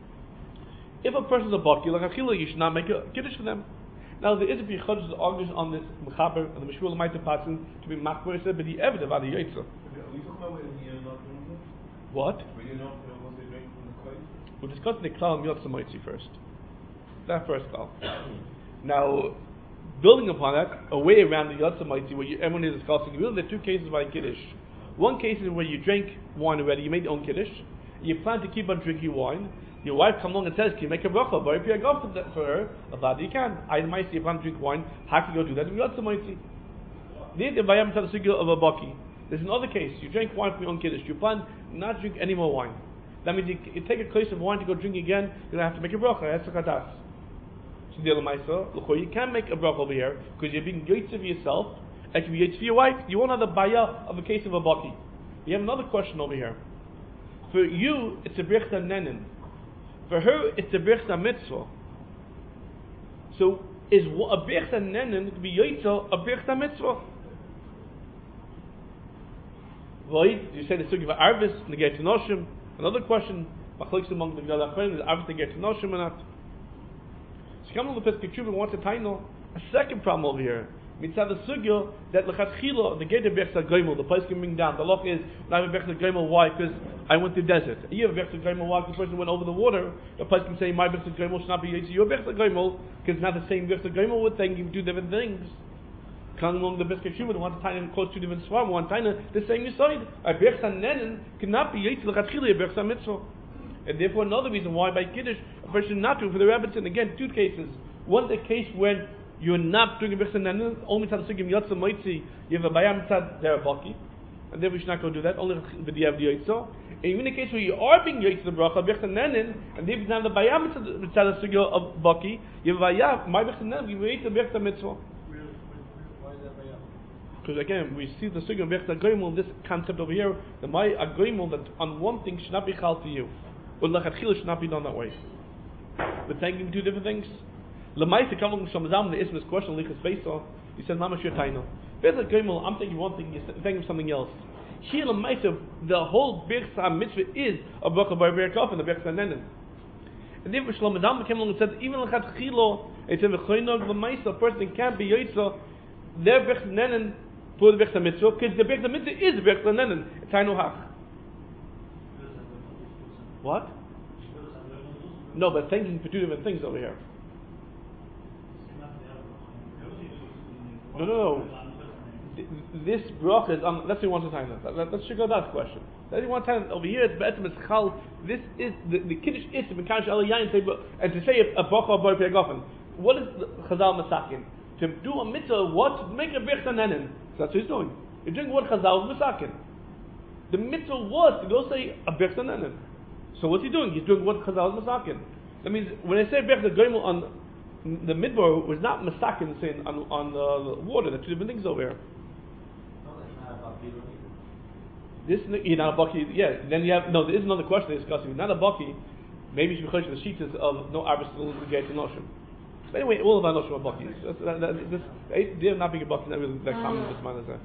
If a person's a baki, like Achila, you should not make a Kiddush for them. Now, there is a B'yichod that argues on this Mechaber and the Mishmur L'maita Patzin to be Machmer, but the Eved of Adi Yotza. What? We're discussing the klal and Yotza Moitzi first. That first klal. Now, building upon that, a way around the Yotza Moitzi, where you, everyone is discussing, really there are two cases by Kiddush. One case is where you drink wine already, you made your own Kiddush, you plan to keep on drinking wine, your wife comes along and says, can you make a bracha? But if you go for, that, for her, about you can. I might see if I plan to drink wine, how can you go do that? In Yotza Moitzi. Neither by Yom Tov of a baki. There's another case, you drink wine from your own Kiddush, you plan not to drink any more wine. That means you, you take a case of wine to go drink again, you're going to have to make a bracha, that's a kadas. You can make a bracha over here because you're being yotze of yourself, It can be Yates for your wife. You won't have the baya of a case of a baki. We have another question over here. For you, it's a brichta nenin. For her, it's a brichta mitzvah. So, is a brichta nenin to be Yaitza a brichta mitzvah? Right? You say the sugi of Arvis, negate noshim. Another question, machlokes among the Gedolei Achronim, is Arvis negate noshim or not? So, come on the Pesach Tshuva, wants to taino a second problem over here. Mitzad the sugya that lechatchila the gate of Bechta Goimel, the place can bring down. The loch is I have a Bechta Goimel. Why? Because I went to the desert. You have a Bechta Goimel. Why? Because the person went over the water. The place can say my Bechta Goimel should not be your Bechta Goimel because not the same Bechta Goimel would think you do different things. Coming along the Bechta Shuvah, one time and close two different swarm. One time the same side. A Bechta Nenen cannot be Yitzi lechatchila a Bechta Mitzvah, and therefore another reason why by Kiddush a person not to for the rabbits. And again, two cases. One's a case when you're not doing a Bechta Nenin, only mitzad sugim yotza moitzi, you have a bayam mitzad derabaki, and then we should not go do that, only b'diav the yotza. And even in the case where you are being yotza the bracha, Bechta Nenin, and then you have the bayam mitzad sugim of baki, you have a bayam, my Bechta Nenin, you yotza Bechta mitzvah. Why is that bayam? Because again, we see the sugim Bechta goimel, this concept over here, the my a goimel that on one thing should not be chal to you, or lechatchila should not be done that way. But thanking two different things. Lemaisa coming from Zam the Ismas question lichas beisol. He said, "Mama shir taino." Bechta goimel, I'm thinking one thing, you're thinking something else. Here lemaisa, the whole Bechta mitzvah is a bracha by Berakov and the Bechta Nenin. And then Shlomo Zalman came along and said, even lechatchila, it said v'choinog lemaisa, a person can't be yotza their Bechta Nenin for the Bechta mitzvah because the Bechta mitzvah is Bechta Nenin. It's taino hach. What? No, but thinking for two different things over here. No, no, no. This bracha is on. Let's see one time. Let's check out that question. Let's see one time over here. It's better it's chal. This is the, the kiddush is to mekadosh al yain and to say a bracha bar pegafen. What is the Chazal masakin? To do a mitzvah, what to make a bechta nenin. So that's what he's doing. You're doing what Chazal masakin. The mitzvah was to go say a bechta nenin. So what's he doing? He's doing what Chazal masakin. That means when I say bechta goimel on the midbar was not masakin saying on on uh, the water. That's two different things over here. This you're not a baki. Yeah. Then you have no. There is another question they're discussing. Not a baki. Maybe you should be close to the sheets of no arbus to get to noshim. But anyway, all of our noshim are bakis. That, that, this they're not being a baki. Not really that common in this man as that.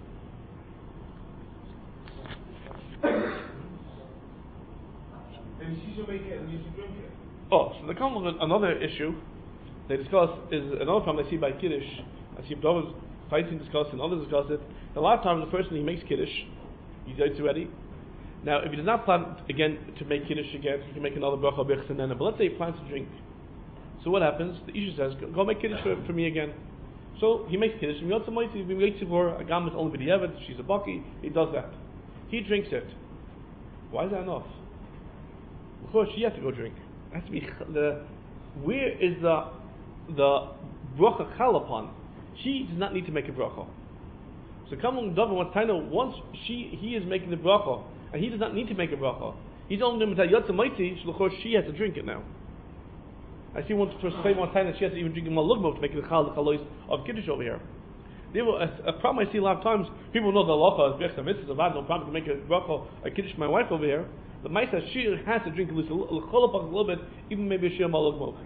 And she should make it, and you should drink it. Oh, so the come with another issue they discuss is another problem I see by Kiddush. I see brothers fighting, discuss, and others discuss it. A lot of times the person he makes Kiddush, he's out already. Now, if he does not plan again to make Kiddush again, he can make another bracha b'chs and then. But let's say he plans to drink. So what happens? The issue says, "Go, go make Kiddush for, for me again." So he makes Kiddush. And we also might see we make for a gam is only b'diavad. She's a baki. He does that. He drinks it. Why is that enough? Of course, she has to go drink. It has to be the. Where is the the bracha chal upon? She does not need to make a bracha. So come on, David wants to know once she he is making the bracha and he does not need to make a bracha. He's only going to tell Yotza Maiti. She has to drink it now. I see one to say one time that she has to even drink malugmo to make the chal the chalois of kiddush over here. There were a, a problem I see a lot of times. People know the halacha is bechta mitzvah. I have no problem to make a bracha a kiddush my wife over here. The Maisa, she has to drink at least a little, a little bit, even maybe a shir malugmo.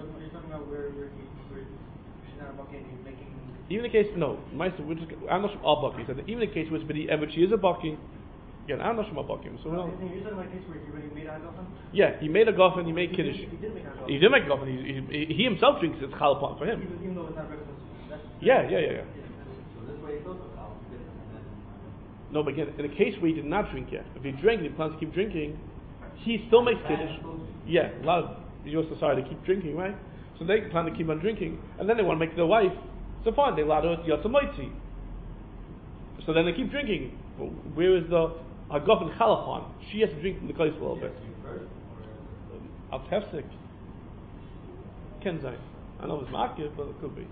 Even in the case, no, Maisa, we're just, I'm not sure all buckies. Even in the case where it's b'di ever, she is a bucky. Again, I'm not sure about bucking. So no. You're talking about a case where he already made a gofen? Yeah, he made a gofen, he made He kiddush. did, he did make a gofen. He did make a gofen. He, he, he himself drinks it. It's chal upon for him. Even, even though it's not breakfast. Yeah, yeah, yeah, yeah. So this way it's also chal. No, but again, in a case where he did not drink yet, if he drank and he plans to keep drinking, he still makes kiddush. Yeah, a lot of your society keep drinking, right? So they plan to keep on drinking, and then they want to make their wife. So fine, they allow her to yotza moitzi. So then they keep drinking. Well, where is the hagaf and chalafon? She has to drink from the place a little bit. Al tefsik. Kenzai. I know it's makir, but it could be.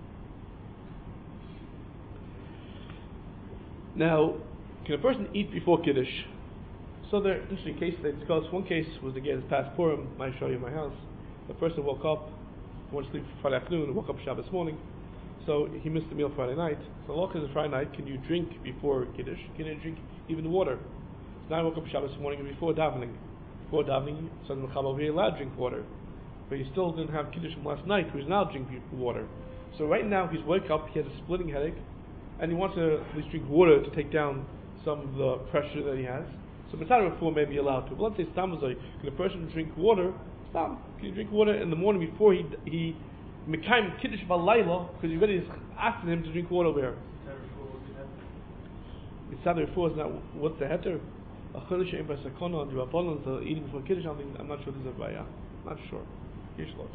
Now, can a person eat before kiddush? So there are interesting cases they discussed. One case was again past Purim. I show you my house. The person woke up, went to sleep Friday afternoon, and woke up Shabbos morning. So he missed the meal Friday night. So look, is Friday night. Can you drink before Kiddush? Can you drink even water? So now I woke up Shabbos morning and before davening. Before davening, so the Mechab over here allowed to drink water. But he still didn't have Kiddush from last night, so he's now drinking water. So right now he's woke up, he has a splitting headache, and he wants to at least drink water to take down some of the pressure that he has. So Mitzvah before may be allowed to. But let's say Stam can a person drink water? Stam, can you drink water in the morning before he he Mekayim Kiddush Balayla, because you're ready asking him to drink water there. Mitzvah before is not what's the heter? A Chodesh Ein B'Sakona and Rabbanon so eating before Kiddush. I'm not sure this is a Baya. Not sure. Yishlot.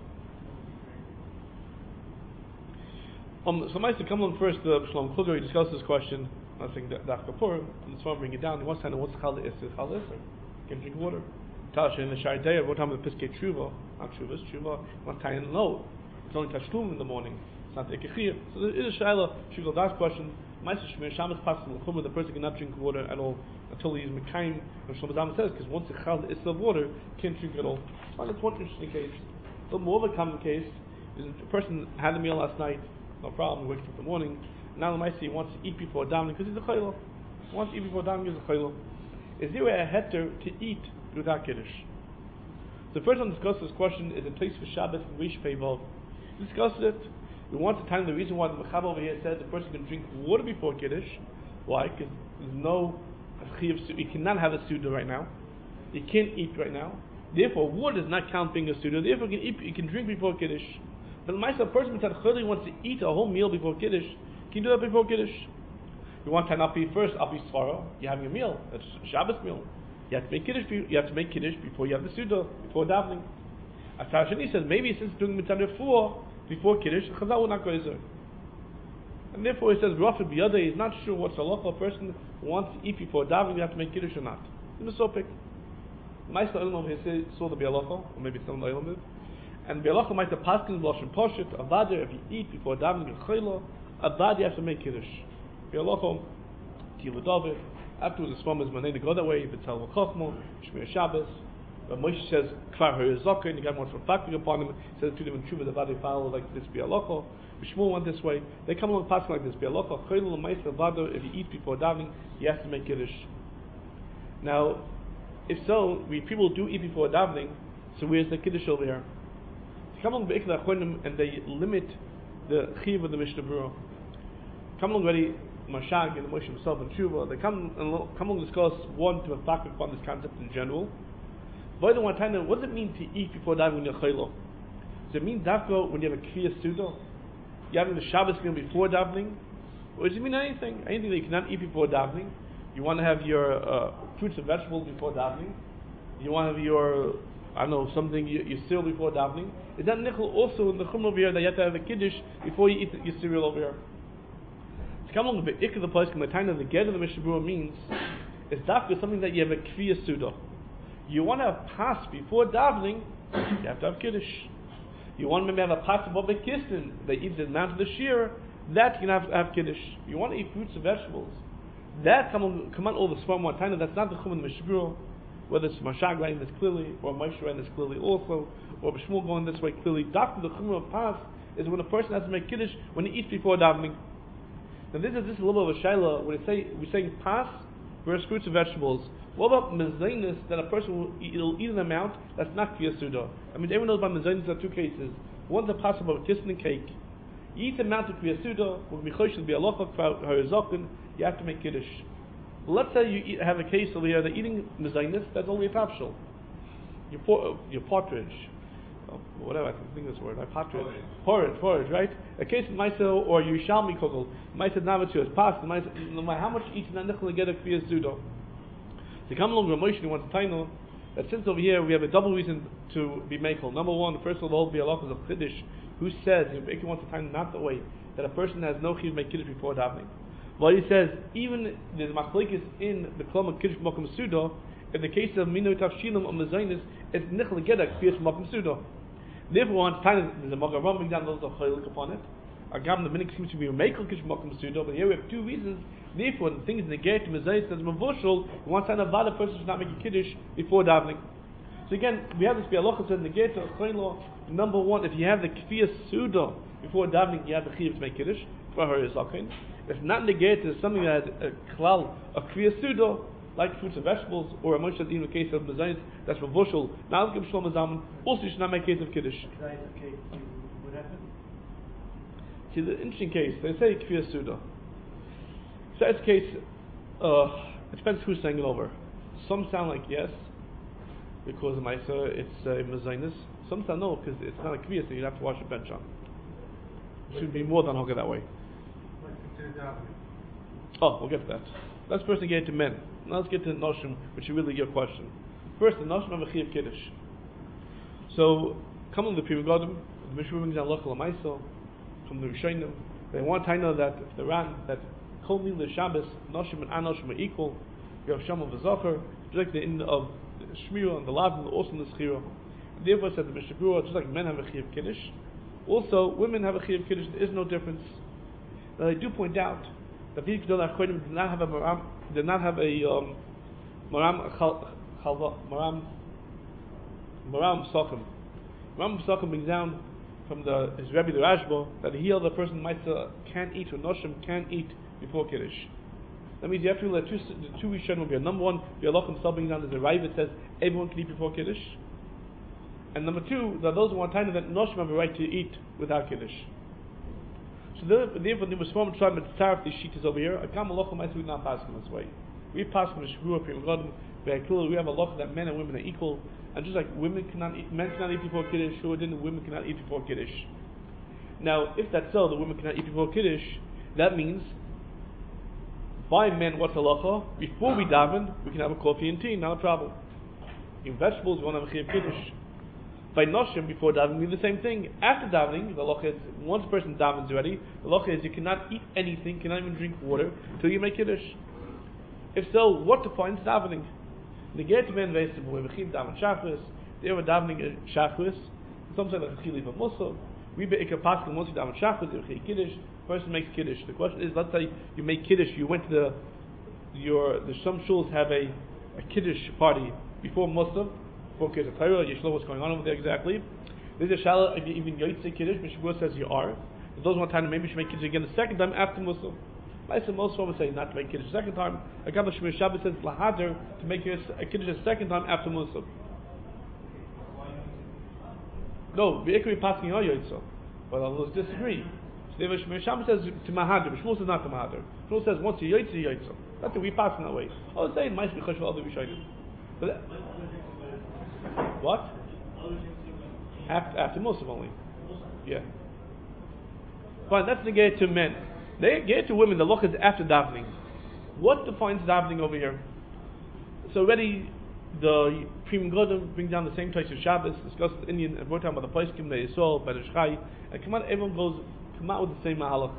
Um, so Meister, come on first. Uh, Shalom Kluger, he discussed this question. I think that Daf Kapur, and this one bring it down. He wants to know what's Chal Isser. Chal Isser. Can drink water. Tasha in the Shai Day, what time of the Piskei Tshuva? Not Tshuva, it's Tshuva. One time, no. It's only Tashlum in the morning. It's not the Ekechiyah. So there is a Shaila. Shigol Das question. Meister Shmir Shabbos Pascal L'Chumah, the person cannot drink water at all until he's Mekayim. And Shlomo Zalman says, because once the Chal Isser of water, can't drink at all. Well, that's one interesting case. A little more of a common case is a person had a meal last night. No problem, he wakes up in the morning. Now the Maisi wants to eat before davening because he's a chaylo. He wants to eat before davening because he's a chaylo. Is there a heter to eat without Kiddush? The first one to discuss this question is in place for Shabbos and Rish Peivov. We discussed it. We want to tell you the reason why the Mechab over here said the person can drink water before Kiddush. Why? Because there's no chiyav. You cannot have a suda right now. You can't eat right now. Therefore, water does not count being a suda. Therefore, you can eat. You can drink before Kiddush. But the person who wants to eat a whole meal before Kiddush, can you do that before Kiddush? You want to Tanapi first, Api Svara, you're having a meal, it's a Shabbos meal. You have to make Kiddush, you have to make Kiddush before you have the Suda, before davening. Asar Shani says, maybe since doing Mitzvah before, before Kiddush, Chazal will not go Ezer. And therefore he says, Rafa Biyadeh is not sure what's a halacha. A person who wants to eat before davening, you have to make Kiddush or not. It's so pick. Meister Olam over here saw the Bialacha, or maybe some of the and Bialacha might have passed in Lashon Poshet, Avadir, if you eat before davening a chayla, Avadir you have to make Kiddush. Bialacha, Tila David, afterwards the Svam is Manei go that way, if it's Hal Chochmo, Shmir Shabbos. But Moshe says, Kvar Ha'yazaka, and the guy wants reflecting upon him, he says to them in Tshuva, the Avadir follow like this Bialacha. Shmuel went this way, they come along passing like this, Bialacha, Chayla, L'maisa, Avadir, if you eat before davening, you have to make Kiddush. Now, if so, we people do eat before davening, so where's the Kiddush over here? Come along Be'ikla Achronim and they limit the Chiv of the Mishnah Berurah. Come along already, Mashag and Moshe himself and Tshuva, they come and come along discuss one to attack upon this concept in general. But the one time, what does it mean to eat before davening when you're chaylo? Does it mean dafko when you have a Kriyas Suda? You're having the Shabbos meal before davening? Or does it mean anything? Anything that you cannot eat before davening? You want to have your uh, fruits and vegetables before davening? You want to have your I don't know, something you, you cereal before davening. Is that nichel also in the chum over here that you have to have a kiddush before you eat your cereal over here? To come along the ik of the place, the time of the get of the Mishnah Berurah means is dafka something that you have a kriya suda. You want to have pas before davening, you have to have kiddush. You want to maybe have a pas above the kistin that eats the amount of the shear, that you can have, have kiddush. You want to eat fruits and vegetables. That come on, come on all the small one time. That's not the chum in the Mishnah Berurah. Whether it's Mashag writing this clearly, or Moshe writing this clearly also, or Shmuel going this way clearly. Doctor, the chumrah of pas is when a person has to make kiddush when he eats before davening. Now this is this is a little bit of a shaila. When say we're saying pas versus fruits and vegetables. What about mezainis that a person will eat, will eat an amount that's not kriyas suda? I mean, everyone knows about mezainis. There are two cases. One's a pas about kissing and cake. You eat the amount of kriyas suda. Will be chosh be alocha harazakin. You have to make kiddush. Let's say you eat, have a case over here that eating mezainis, that's only a tapshel. Your, por- your partridge, oh, whatever, I can think of this word, right? Partridge. Porridge, porridge, right? A case of Maisa or Yushalmi kugel, Maisa Navatu as pasta, no matter how much you eat, not going to get a Kriyas Suda. To come along with Moshe, wants to tell you that since over here we have a double reason to be makel. Number one, first of all, the whole Bialach is a Chiddush, who says, if he wants to tell you not the way, that a person has no Chiv make Kiddush before davening. Well, he says, even there's machlekes in the Klom of Kiddush Mokum Suda, in the case of Minu Tavshilim or Mezainis, it's Nichel Gedek Kiddush Mokum Suda. Therefore, on time, there's a Magaram being done, there's a Chaylik upon it. Agam, the Minik seems to be a Mekel Kiddush Mokum Suda, but here we have two reasons. Therefore, the things negate Mezainis, as Mavushal, he wants to have a valid person should not make a Kiddush before davening. So again, we have this Bialocha said, negate of Chayla, number one, if you have the Kfiyas Suda, before davening you have the chiyuv to make kiddush for her is okay. If not negated is something that has a klal, a kriya sudo, like fruits and vegetables, or a moshe in the case of mezainis, that's for vushel, not like shalom azaman, also you should not make case of kiddush. Okay, what happened? See, the interesting case, they say kriya sudo. So it's case, uh, it depends who's saying it over. Some sound like yes, because of Maisa, it's a uh, mezainis. Some sound no, because it's not a kriya, so you'd have to wash a bench on. It should be more than hoga that way. Oh, we'll get to that. Let's first get to men. Now let's get to Noshim, which is really your question. First, the Noshim have a Chiyav Kiddush. So, come on the Pri Megadim, the Mishnah brings down Lochel Amaisel, from the Rishonim. They want to know that if the Ran, that Kol Nil Shabbos, Noshim and Anoshim are equal, you have Shama V'Zocher, just like the end of Shmira and the Lavin, also in the Schira. Therefore, said the Mishnah Berurah, just like men have a Chiyav Kiddush, also women have a Chiyav Kiddush, there is no difference. Now, I do point out that these Gedolei HaKohanim did not have a maram, did not have a um, maram chalva, maram maram psachim. Maram psachim brings down from the his Rebbe the Rashba that he held the person might can eat or noshim can eat before kiddush. That means you have to let two the two Rishonim will be number one. The Allah himself brings down there's a rive that says everyone can eat before kiddush, and number two that those who want time that noshim have a right to eat without kiddush. So therefore, the Muslim tribe to tariff these sheets over here. I come a loch we not pass in this way. We pass from the Shavua Pri Megadim very clearly. We have a loch that men and women are equal, and just like women cannot eat, men cannot eat before kiddush, so then women cannot eat before kiddush. Now, if that's so, the women cannot eat before kiddush. That means by men what's halacha? Before we daven, we can have a coffee and tea, not a problem. In vegetables, we won't have a chiyav kiddush. By noshim, before davening, we do the same thing. After davening, the halacha is once a person davens already, the halacha is you cannot eat anything, cannot even drink water till you make kiddush. If so, what defines davening? The get men veistim we begin daven shachris. They were davening shachris. Some say like a chili for muscle. We be ikar paskel once you daven shachris, you make kiddush. Person makes kiddush. The question is, let's say you make kiddush. You went to the your the some shuls have a, a kiddush party before Muslim. Focus on Torah, you should know what's going on over there exactly. There's a shallow, if you even Yotze Kiddush, Mishnah says you are. If those one time, maybe you should make Kiddush again the second time after Muslim. I said most would say not to make Kiddush the second time. A couple of Shemir Shabbat says Lahader to make a Kiddush the second time after Muslim. No, the Ikri passing on Yotze. But others disagree. So the Shemir Shabbat says to Mahader, Shmuel says not to Mahader. Shmuel says once you Yotze, Yotze. That's the we pass in that way. I would say it might be Chosh for other Rishonim. But what? After, after Muslim only. Yeah. Fine, that's the gate to men. They get to women, the loch is after davening. What defines davening over here? So already the Pri Megadim bring down the same types of Shabbos, discuss the Indian, and we're talking about the Paiskim, the Yisrael, Be'er Shchai, and come out, everyone goes, come out with the same mahalach.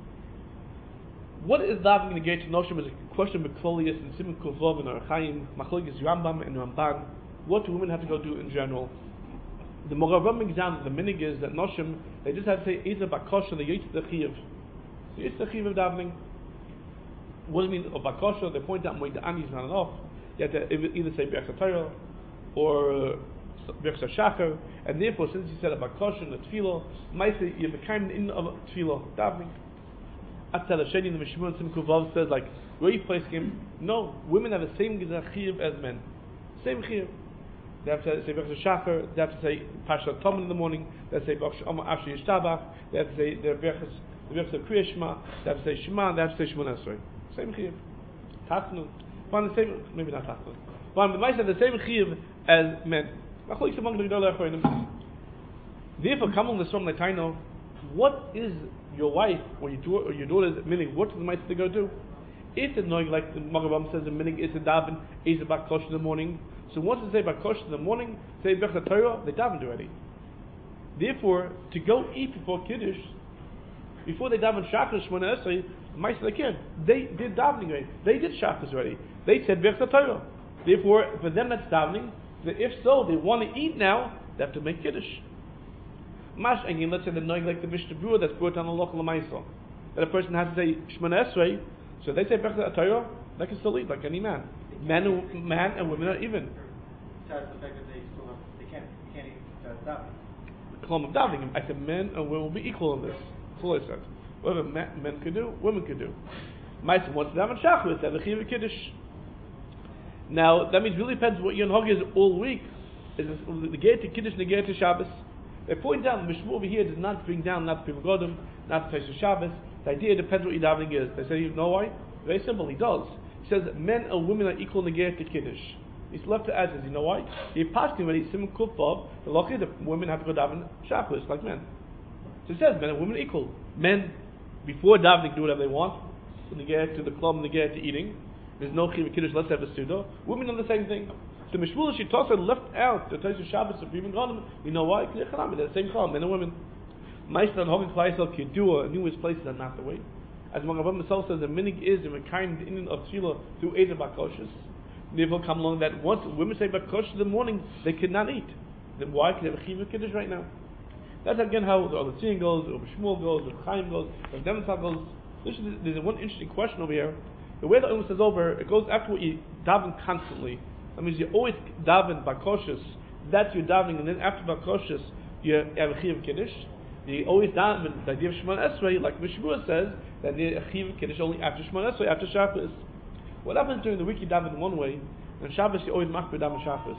What is davening in the gate to Noshim is a question of Klolius and Simon Kovov and Archaim, Machlokes Rambam and Ramban. What do women have to go do in general? The Moravam brings down the minig is that Noshim, they just have to say Eza Bakosha, the Yitz the Chiyav. The Yitz the Chiyav of davening. What does it mean of Bakosha? They point out Moed Ani is not enough. You have to either say Berach Torah or Berach Shachar, and therefore, since you said a Bakosha and a Tefillah, might say you become in of Tefillah, davening. Atzal Hasheni, the Mishmur Sim Kuvav says, like, where you place him? No, women have the same Chiyav as men. Same Chiyav. They have to say Berach Shachar, they have to say Parshat Tomen in the morning, they have to say Berach Asher Yishtabach, they have to say their Berachas, the Berachas of Kriya Shema, they have to say Shema, they have to say Shemona Esrei. Same Chiyav. Tachnun. Find the same, maybe not Tachnun. But the mice have the same Chiyav as men. Machlokes among the Gedolei HaKohanim. Therefore, come on the Som Letaino, what is your wife or your, daughter, or your daughter's minig? What does the mice to go do? If it's knowing, like the Magabam says, the minig is a daven, is a bakosh in the morning. So once they say bakosh in the morning, say Berach Torah, they davened already. Therefore, to go eat before Kiddush, before they daven Shachar Shemona Esrei, the mice they can. They did davening already. They did Shachar already. They said Berach Torah. Therefore, for them that's davening, if so, they want to eat now, they have to make Kiddush. Mash, again, let's say they're knowing like the Mishnah Berurah that's brought down the local Lamaisa, that a person has to say Shemona Esrei, so they say Berach Torah, they can still eat like any man. Men and, man and women are even. Besides the fact that they still have, they can't, they can't eat uh, davening. klum of davening. I said men and women will be equal in this. That's all I said. Whatever men, men could do, women could do. Ma'aseh wants to daven shachris, have a chiv kiddush. Now that means really depends what your hog is all week. Is the gate to kiddush, the gate to Shabbos. They point out the Mishmur over here does not bring down not the Pim Godim, not the Taisha Shabbos. The idea depends what your davening is. They say, you know why? Very simple. He does. He says that men and women are equal in the gate to kiddush. He's left to add this. You know why? He passed him when he's Simon Kufov. The law is that women have to go daven Shabbos like men. So it says men and women are equal. Men before davening do whatever they want. In the gate to the club, in the gate to eating. There's no chiv kiddush. Let's have a suda. Women do the same thing. The Mishmul Shitosa left out the Taisha Shabbos of Pim Godim. You know why? They're the same club, men and women. Ma'aseh and Hogan Klaisel Kedua, numerous places are not the way. As Magabam himself says, the minig is in a kind Indian of Tefillah through Eder Bakoshes. Therefore, come along that once women say Bakoshes in the morning, they cannot eat. Then why can they have a Chiv Kiddush right now? That's again how the other Tzion goes, the Shmuel goes, the Chaim goes, the Demontal goes. There's, there's one interesting question over here. The way the Umm says over, it goes after what you daven constantly. That means you always daven Bakoshes. That's your davening, and then after Bakoshes, you have a Chiv Kiddush. You always daven the idea of Shemona Esrei, like Mishmur says, that the Chiv Kiddush only after Shemona Esrei, after Shabbos. What happens during the week you daven one way, and Shabbos you always makbid daven Shabbos.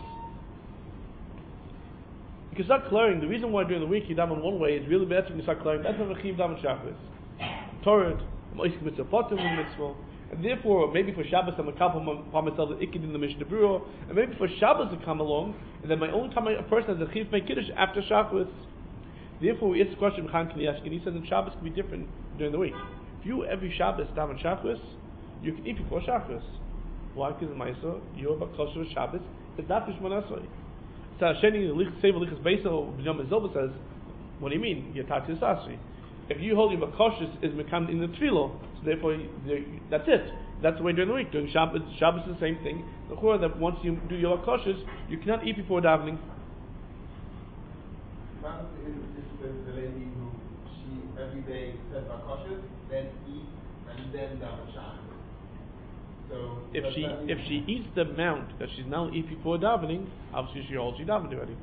Because start clearing, the reason why during the week you daven one way is really better when you start clearing. That's not a Chiv daven Shabbos. Torah, Moisik Mitzvah, Potem Mitzvah. And therefore, maybe for Shabbos I'm a couple upon myself the Ikid in the Mishnah Berurah, and maybe for Shabbos to come along, and then my own time a person has a Chiv make Kiddush after Shabbos. Therefore, we ask the question Chaim Kaniashkin. He says that Shabbos can be different during the week. If you every Shabbos daven Shabbos, you can eat before Shabbos. Why? Because in Ma'aseh, you're about closer to Shabbos. It's not Shemona Esrei. So Sheni Sefer Lichas Beisel B'Yom Zilba says, what do you mean? You're Tati Sasri. If you hold your Bakoshes is Mekam in the Tefillah, so therefore that's it. That's the way during the week. During Shabbos, Shabbos is the same thing. The Chorah that once you do your Bakoshes, you cannot eat before davening. The lady who she every day says Bakoshes, then eat and then daven Shabbos. So if she if she eats the amount that she's now eat before davening, obviously she holds she davened already.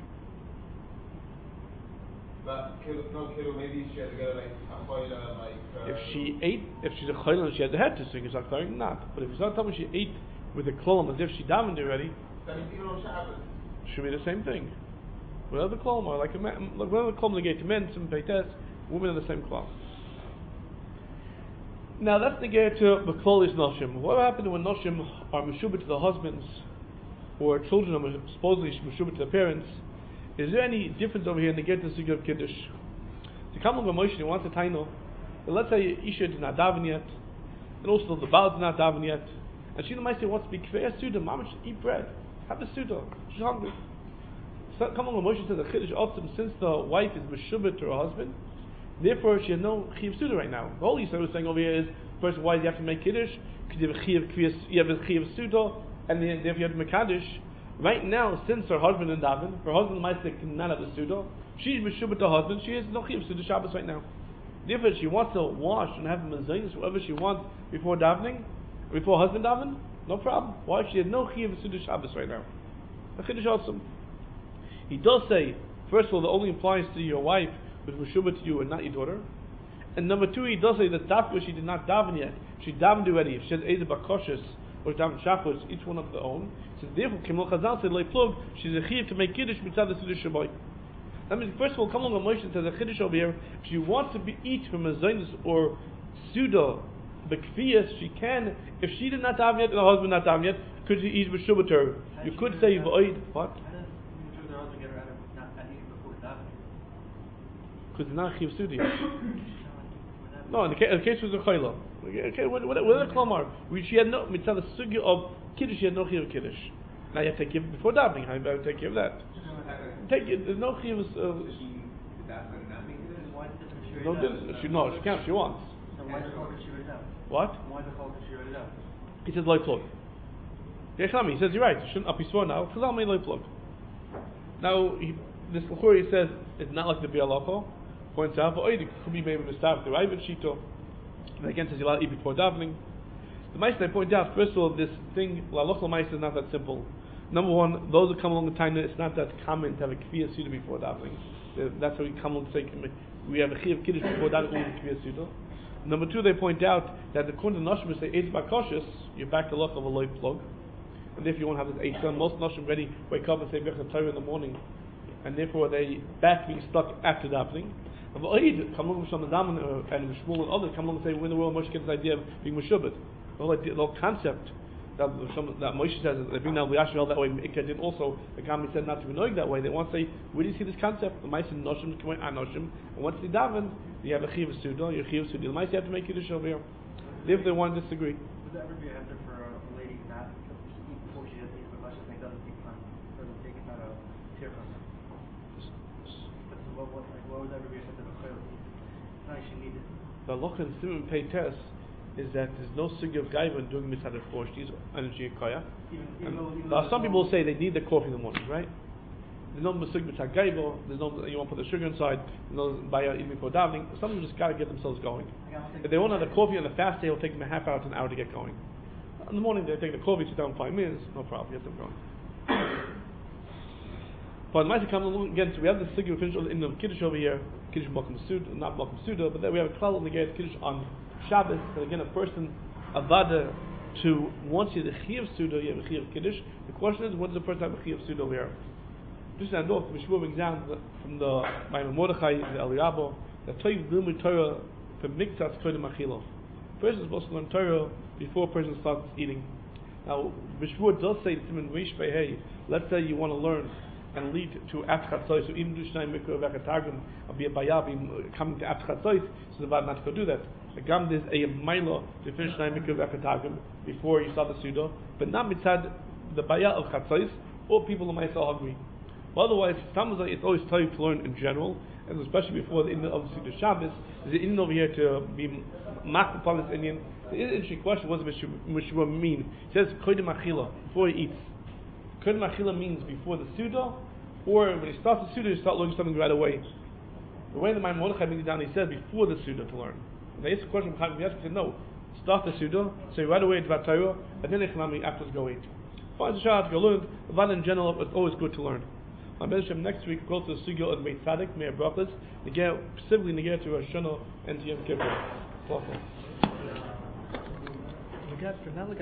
But no kiddo, maybe she has to get like a choila, like. Uh, if she ate, if she's a choila and she has a head to sing, it's not clearing not. But if it's not telling me she ate with a klom as if she davened already, then it's even on Shabbos. Should be the same thing. Whatever the klom are, like a man, like whatever the klom they gave to men, some peites, women are the same klom. Now that's the get to Beklolis Noshim. What happened when Noshim are Meshubah to the husbands, or children are supposedly Meshubah to their parents? Is there any difference over here in the get to the Sugya of Kiddush? To come along with Moshe, he wants a taino. But let's say Isha did not daven yet, and also the Baal did not daven yet, and she might say wants to be Kvei Suda, Mama should eat bread, have the Suda, she's hungry. So come along with Moshe says that Kiddush also, since the wife is Meshubah to her husband, therefore she has no Chiv Suda right now. The whole Yisrael was saying over here is, first, why do you have to make Kiddush? Because you have a Chiv, you have a Chiv Suda, and then therefore you have to make Kaddish. Right now, since her husband is daven, her husband might say cannot have a Suda, she's Meshubah to her husband, she has no Chiv Suda Shabbos right now. Therefore, she wants to wash and have mezainis, whatever she wants before davening, before her husband daven, no problem. Why? She has no Chiv Suda Shabbos right now. The Kiddush awesome. He does say, first of all, that only applies to your wife who's Meshubah to you and not your daughter. And number two, he does say that Dafka she did not daven yet. She davened already. If she has Eza Bakoshes or daven Shabbos, each one of their own. So therefore, Kimel Chazal said, Plug, she's a Chiv to make Kiddush mitzad the Suda Shabbat. That means, first of all, come along with Moshe says a Kiddush over here. If she wants to be eat from a Zainis or Suda, Bekfiyas, she can. If she did not daven yet and her husband not daven yet, could she eat Meshubah to her? You could say, V'oid, what? Because it's not a Chiv Suda. No, in the case, in the case was a Chayla. Okay, what what what the Klamar? She had no mitzvah the sugya of Kiddush. She had no Chiv Kiddush. Now you have to take it before davening. How you better take care of that? Take it. There's no Chiv. Uh, no, she no, she can't. She wants. What? He says loy plug. He says you're right. You shouldn't up his phone now. Chazal made loy plug. Now he, this L'churi says it's not like the Bialoko. Points out, but it could be maybe Mustaf, the Ravid Shito. And again says you're allowed to eat before davening. The Ma'aseh they point out, first of all, this thing, La Lochel Ma'aseh is not that simple. Number one, those who come along the time, it's not that common to have a Kfiyah Suda before davening. Uh, that's how we come along to say we have a Chiyav Kiddush before that all Kviyas Suda. Number two, they point out that according to Nashim, say Eitz Bakashis, you're back to luck of a loy plug. And if you want to have this eight done, most Nashim ready wake up and say Birchas Torah in the morning, and therefore they back being stuck after davening. And V'oid come along with Shlomo Zalman and Shmuel and others come along and say, when the world Moshe gets this idea of being Meshubed, the whole idea, the whole concept that that Moshe says they bring down V'yashvel that way. Ikka did also. The Gami said not to be knowing that way. They want to say, where do you see this concept? The Ma'aser Noshim, Anoshim, and once they daven, you have a Chiyav Suda, your Chiyav Suda. The Ma'aser you have to make Kiddush over here. If they want to disagree. Would that ever be a heter for a lady not to eat before she has to eat the Moshe thing? Doesn't take time. Doesn't take it out of tear from her. What, what, like, what would ever be a heter for a not she needed? The Loch and Simon Pei Tess is that there's no sugya of gaiva doing mitzvah for she's energy and kaya. Even, even though, even Now, though some no people say they need the coffee in the morning, right? There's no sugya mitzvah gaiva. There's no you want to put the sugar inside. There's no by even before davening. Some people just got to get themselves going. If they won't have the coffee on the fast day, it'll take them a half hour to an hour to get going. In the morning they take the coffee, sit down five minutes, no problem, get them going. But the comes along again, so we have the sugya finish in the Kiddush over here, Kiddush Malkum Suda, not Malkum Suda, but then we have a klal in the Kiddush on Shabbos, and again a person, avada, to once you have the Chiyav Suda, you have a Chiyav Kiddush. The question is, when does the person have a Chiyav Suda over here? Just to know, we should move exam from the Maimon Mordechai, the Eliyabo, that Toiv Limud Torah for Mikzas Kodim Achilo. Person is supposed to learn Torah before a person starts eating. Now, Mishmur does say, hey, let's say you want to learn and lead to after Chatzos, so even do Shnai Mikra Vekatagim, or be a Bayab, coming to after Chatzos, so the Bad not to go do that. Agam, there's a Maila to finish Shnai Mikra Vekatagim before you start the Suda, but not mitzad the Bayah of Chatzos, or people who might are hungry. But otherwise, it's always time to learn in general, and especially before the Indian of the Suda Shabbos, there's an Indian over here to be marked upon this Indian. The interesting question, what does Mishmur mean? He says, Kodim Achila, before he eats. Kodim Achila means before the Suda, or when he starts the Suda, you start learning something right away. The way the Maimon Mordechai brings it down, he said before the Suda to learn. And they asked the question, he said, no, start the Suda, say right away it's about Torah, and then Echanami after go eat. Fine, it's a shot to go learn, but in general, it's always good to learn. On Bezhem next week, we'll go to the Sugya of Meit Tzadik, Meir Brachas, specifically negate to Rosh Hashanah and to Yom Kippur.